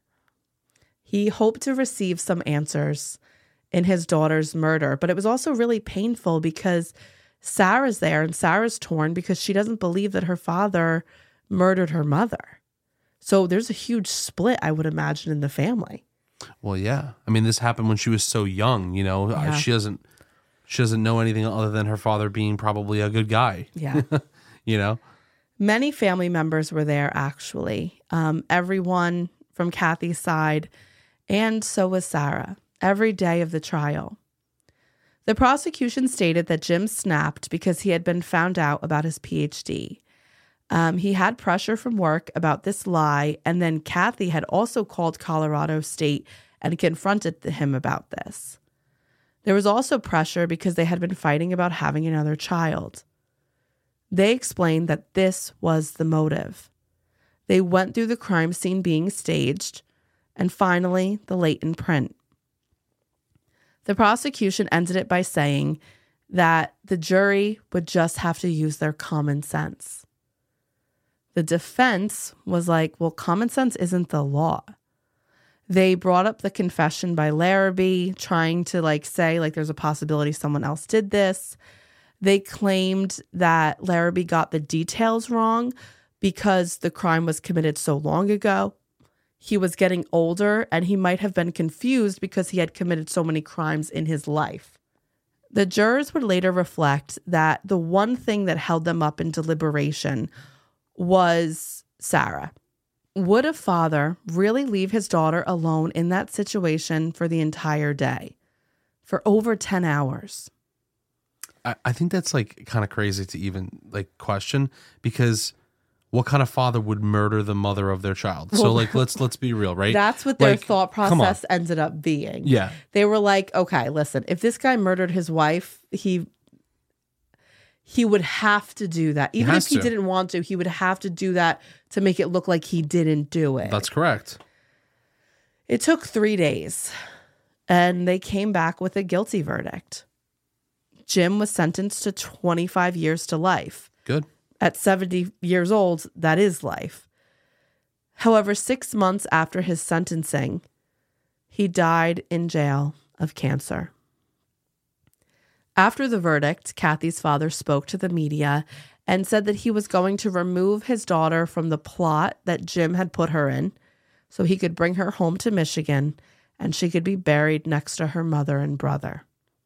He hoped to receive some answers in his daughter's murder, but it was also really painful because Sarah's there and Sarah's torn because she doesn't believe that her father murdered her mother. So there's a huge split, I would imagine, in the family. well, yeah. I mean, this happened when she was so young. You know, Yeah. she doesn't she doesn't know anything other than her father being probably a good guy. Yeah. You know, Many family members were there, actually. Um, everyone from Kathy's side, and so was Sarah, every day of the trial. The prosecution stated that Jim snapped because he had been found out about his P H D. Um, he had pressure from work about this lie, and then Kathy had also called Colorado State and confronted him about this. There was also pressure because they had been fighting about having another child. They explained that this was the motive. They went through the crime scene being staged, and finally, the latent print. The prosecution ended it by saying that the jury would just have to use their common sense. The defense was like, well, common sense isn't the law. They brought up the confession by Larrabee, trying to like say like there's a possibility someone else did this. They claimed that Larrabee got the details wrong because the crime was committed so long ago. He was getting older and he might have been confused because he had committed so many crimes in his life. The jurors would later reflect that the one thing that held them up in deliberation was Sarah. Would a father really leave his daughter alone in that situation for the entire day, for over ten hours? I, I think that's like kind of crazy to even like question, because what kind of father would murder the mother of their child? So like let's let's be real, right? That's what their Like, thought come on. process ended up being. Yeah. They were like, okay, listen, if this guy murdered his wife, he he would have to do that. Even if has he to. didn't want to, he would have to do that to make it look like he didn't do it. That's correct. It took three days, and they came back with a guilty verdict. Jim was sentenced to twenty-five years to life. Good. At seventy years old, that is life. However, six months after his sentencing, he died in jail of cancer. After the verdict, Kathy's father spoke to the media and said that he was going to remove his daughter from the plot that Jim had put her in so he could bring her home to Michigan and she could be buried next to her mother and brother.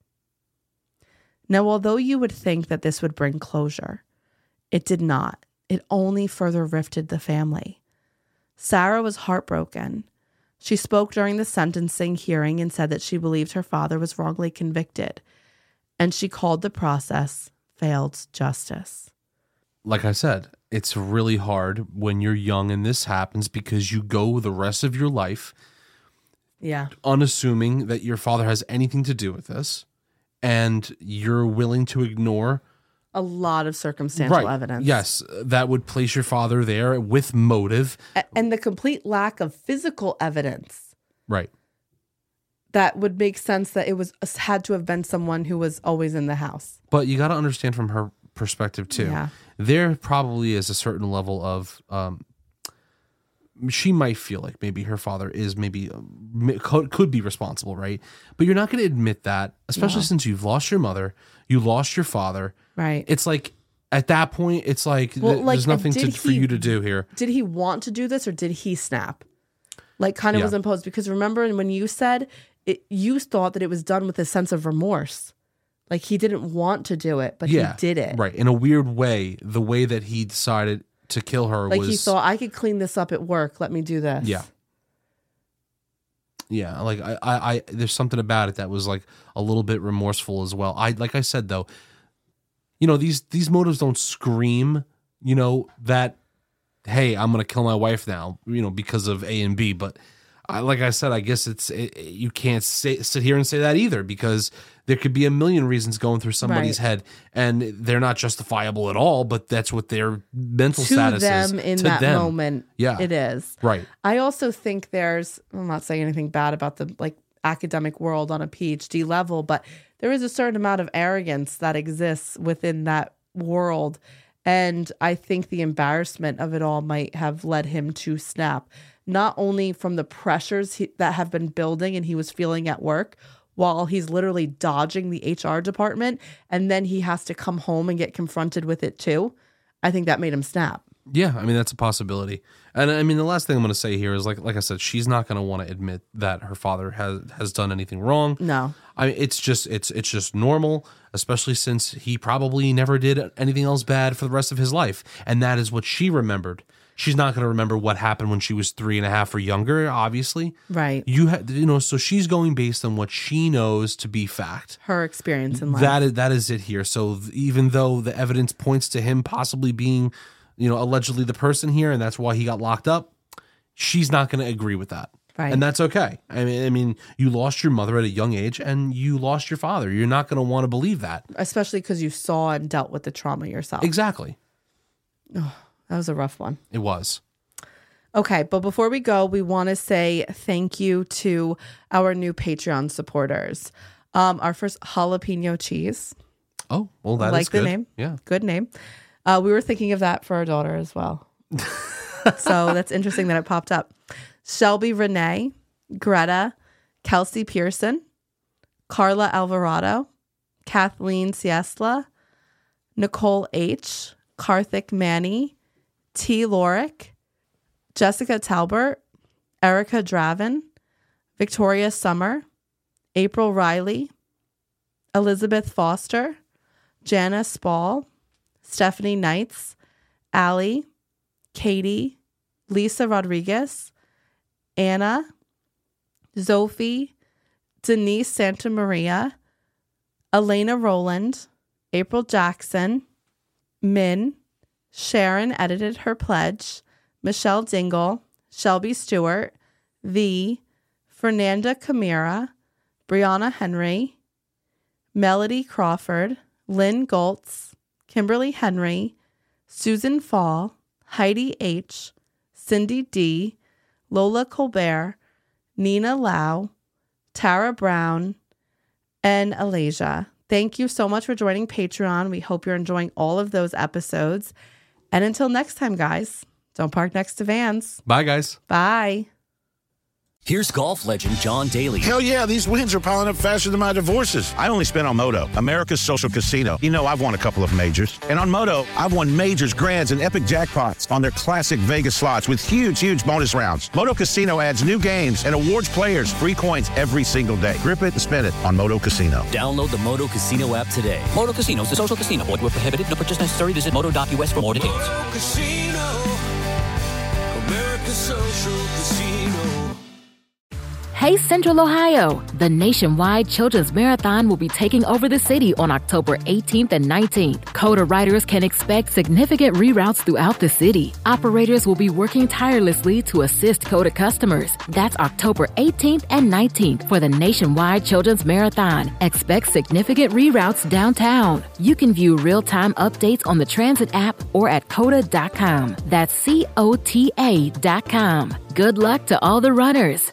Now, although you would think that this would bring closure, it did not. It only further rifted the family. Sarah was heartbroken. She spoke during the sentencing hearing and said that she believed her father was wrongly convicted, and she called the process failed justice. Like I said, it's really hard when you're young and this happens because you go the rest of your life Yeah. unassuming that your father has anything to do with this, and you're willing to ignore A lot of circumstantial evidence. Yes, that would place your father there with motive. A- And the complete lack of physical evidence Right. that would make sense that it was had to have been someone who was always in the house. But you got to understand from her perspective too. Yeah. There probably is a certain level of um, she might feel like maybe her father is maybe um, could, could be responsible, right? But you're not going to admit that, especially No. since you've lost your mother, you lost your father. Right. It's like at that point, it's like, Well, th- like, there's nothing to, did for he- you to do here. Did he want to do this or did he snap? Like kind of Yeah. was imposed because remember when you said it, you thought that it was done with a sense of remorse. Like he didn't want to do it, but Yeah, he did it. right. In a weird way, the way that he decided to kill her Like was he thought I could clean this up at work. Let me do this. Yeah. Yeah, like I, I, I, there's something about it that was like a little bit remorseful as well. I, like I said though, you know, these these motives don't scream, you know, that hey, I'm gonna kill my wife now, you know, because of A and B. But I, like I said, I guess it's it, you can't say, sit here and say that either, because there could be a million reasons going through somebody's Right. head, and they're not justifiable at all. But that's what their mental To status them is in to that them. moment. Yeah, It is. right. I also think there's, I'm not saying anything bad about the like academic world on a PhD level, but there is a certain amount of arrogance that exists within that world. And I think the embarrassment of it all might have led him to snap, not only from the pressures he, that have been building and he was feeling at work while he's literally dodging the H R department, and then he has to come home and get confronted with it too. I think that made him snap. Yeah, I mean, that's a possibility. And I mean, the last thing I'm going to say here is, like like I said, she's not going to want to admit that her father has has done anything wrong. No. I mean, it's just it's it's just normal, especially since he probably never did anything else bad for the rest of his life, and that is what she remembered. She's not going to remember what happened when she was three and a half or younger, obviously. Right. You ha- you know, so she's going based on what she knows to be fact. Her experience in life. That is that is it here. So th- even though the evidence points to him possibly being, you know, allegedly the person here, and that's why he got locked up, she's not going to agree with that. Right. And that's okay. I mean, I mean, you lost your mother at a young age, and you lost your father. You're not going to want to believe that. Especially because you saw and dealt with the trauma yourself. Exactly. Oh, that was a rough one. It was. Okay, but before we go, we want to say thank you to our new Patreon supporters. Um, our first, Jalapeno Cheese. Oh, well, that I like is the good. name. Yeah. Good name. Uh, we were thinking of that for our daughter as well. So that's interesting that it popped up. Shelby Renee, Greta, Kelsey Pearson, Carla Alvarado, Kathleen Siesla, Nicole H., Karthik Manny, T. Lorick, Jessica Talbert, Erica Draven, Victoria Summer, April Riley, Elizabeth Foster, Jana Spall, Stephanie Knights, Allie, Katie, Lisa Rodriguez, Anna, Zophie, Denise Santa Maria, Elena Rowland, April Jackson, Min, Sharon edited her pledge, Michelle Dingle, Shelby Stewart, V, Fernanda Camira, Brianna Henry, Melody Crawford, Lynn Goltz, Kimberly Henry, Susan Fall, Heidi H., Cindy D., Lola Colbert, Nina Lau, Tara Brown, and Alasia. Thank you so much for joining Patreon. We hope you're enjoying all of those episodes. And until next time, guys, don't park next to vans. Bye, guys. Bye. Here's golf legend John Daly. Hell yeah, these wins are piling up faster than my divorces. I only spent on Moto, America's social casino. You know, I've won a couple of majors. And on Moto, I've won majors, grands, and epic jackpots on their classic Vegas slots with huge, huge bonus rounds. Moto Casino adds new games and awards players free coins every single day. Grip it and spin it on Moto Casino. Download the Moto Casino app today. Moto Casino is a social casino. Void where prohibited. No purchase necessary. Visit moto dot u s for more details. Moto Casino, America's social casino. Hey Central Ohio! The nationwide Children's Marathon will be taking over the city on October eighteenth and nineteenth. CODA riders can expect significant reroutes throughout the city. Operators will be working tirelessly to assist CODA customers. That's October eighteenth and nineteenth for the nationwide Children's Marathon. Expect significant reroutes downtown. You can view real-time updates on the Transit app or at coda dot com. That's C O T A dot com. Good luck to all the runners.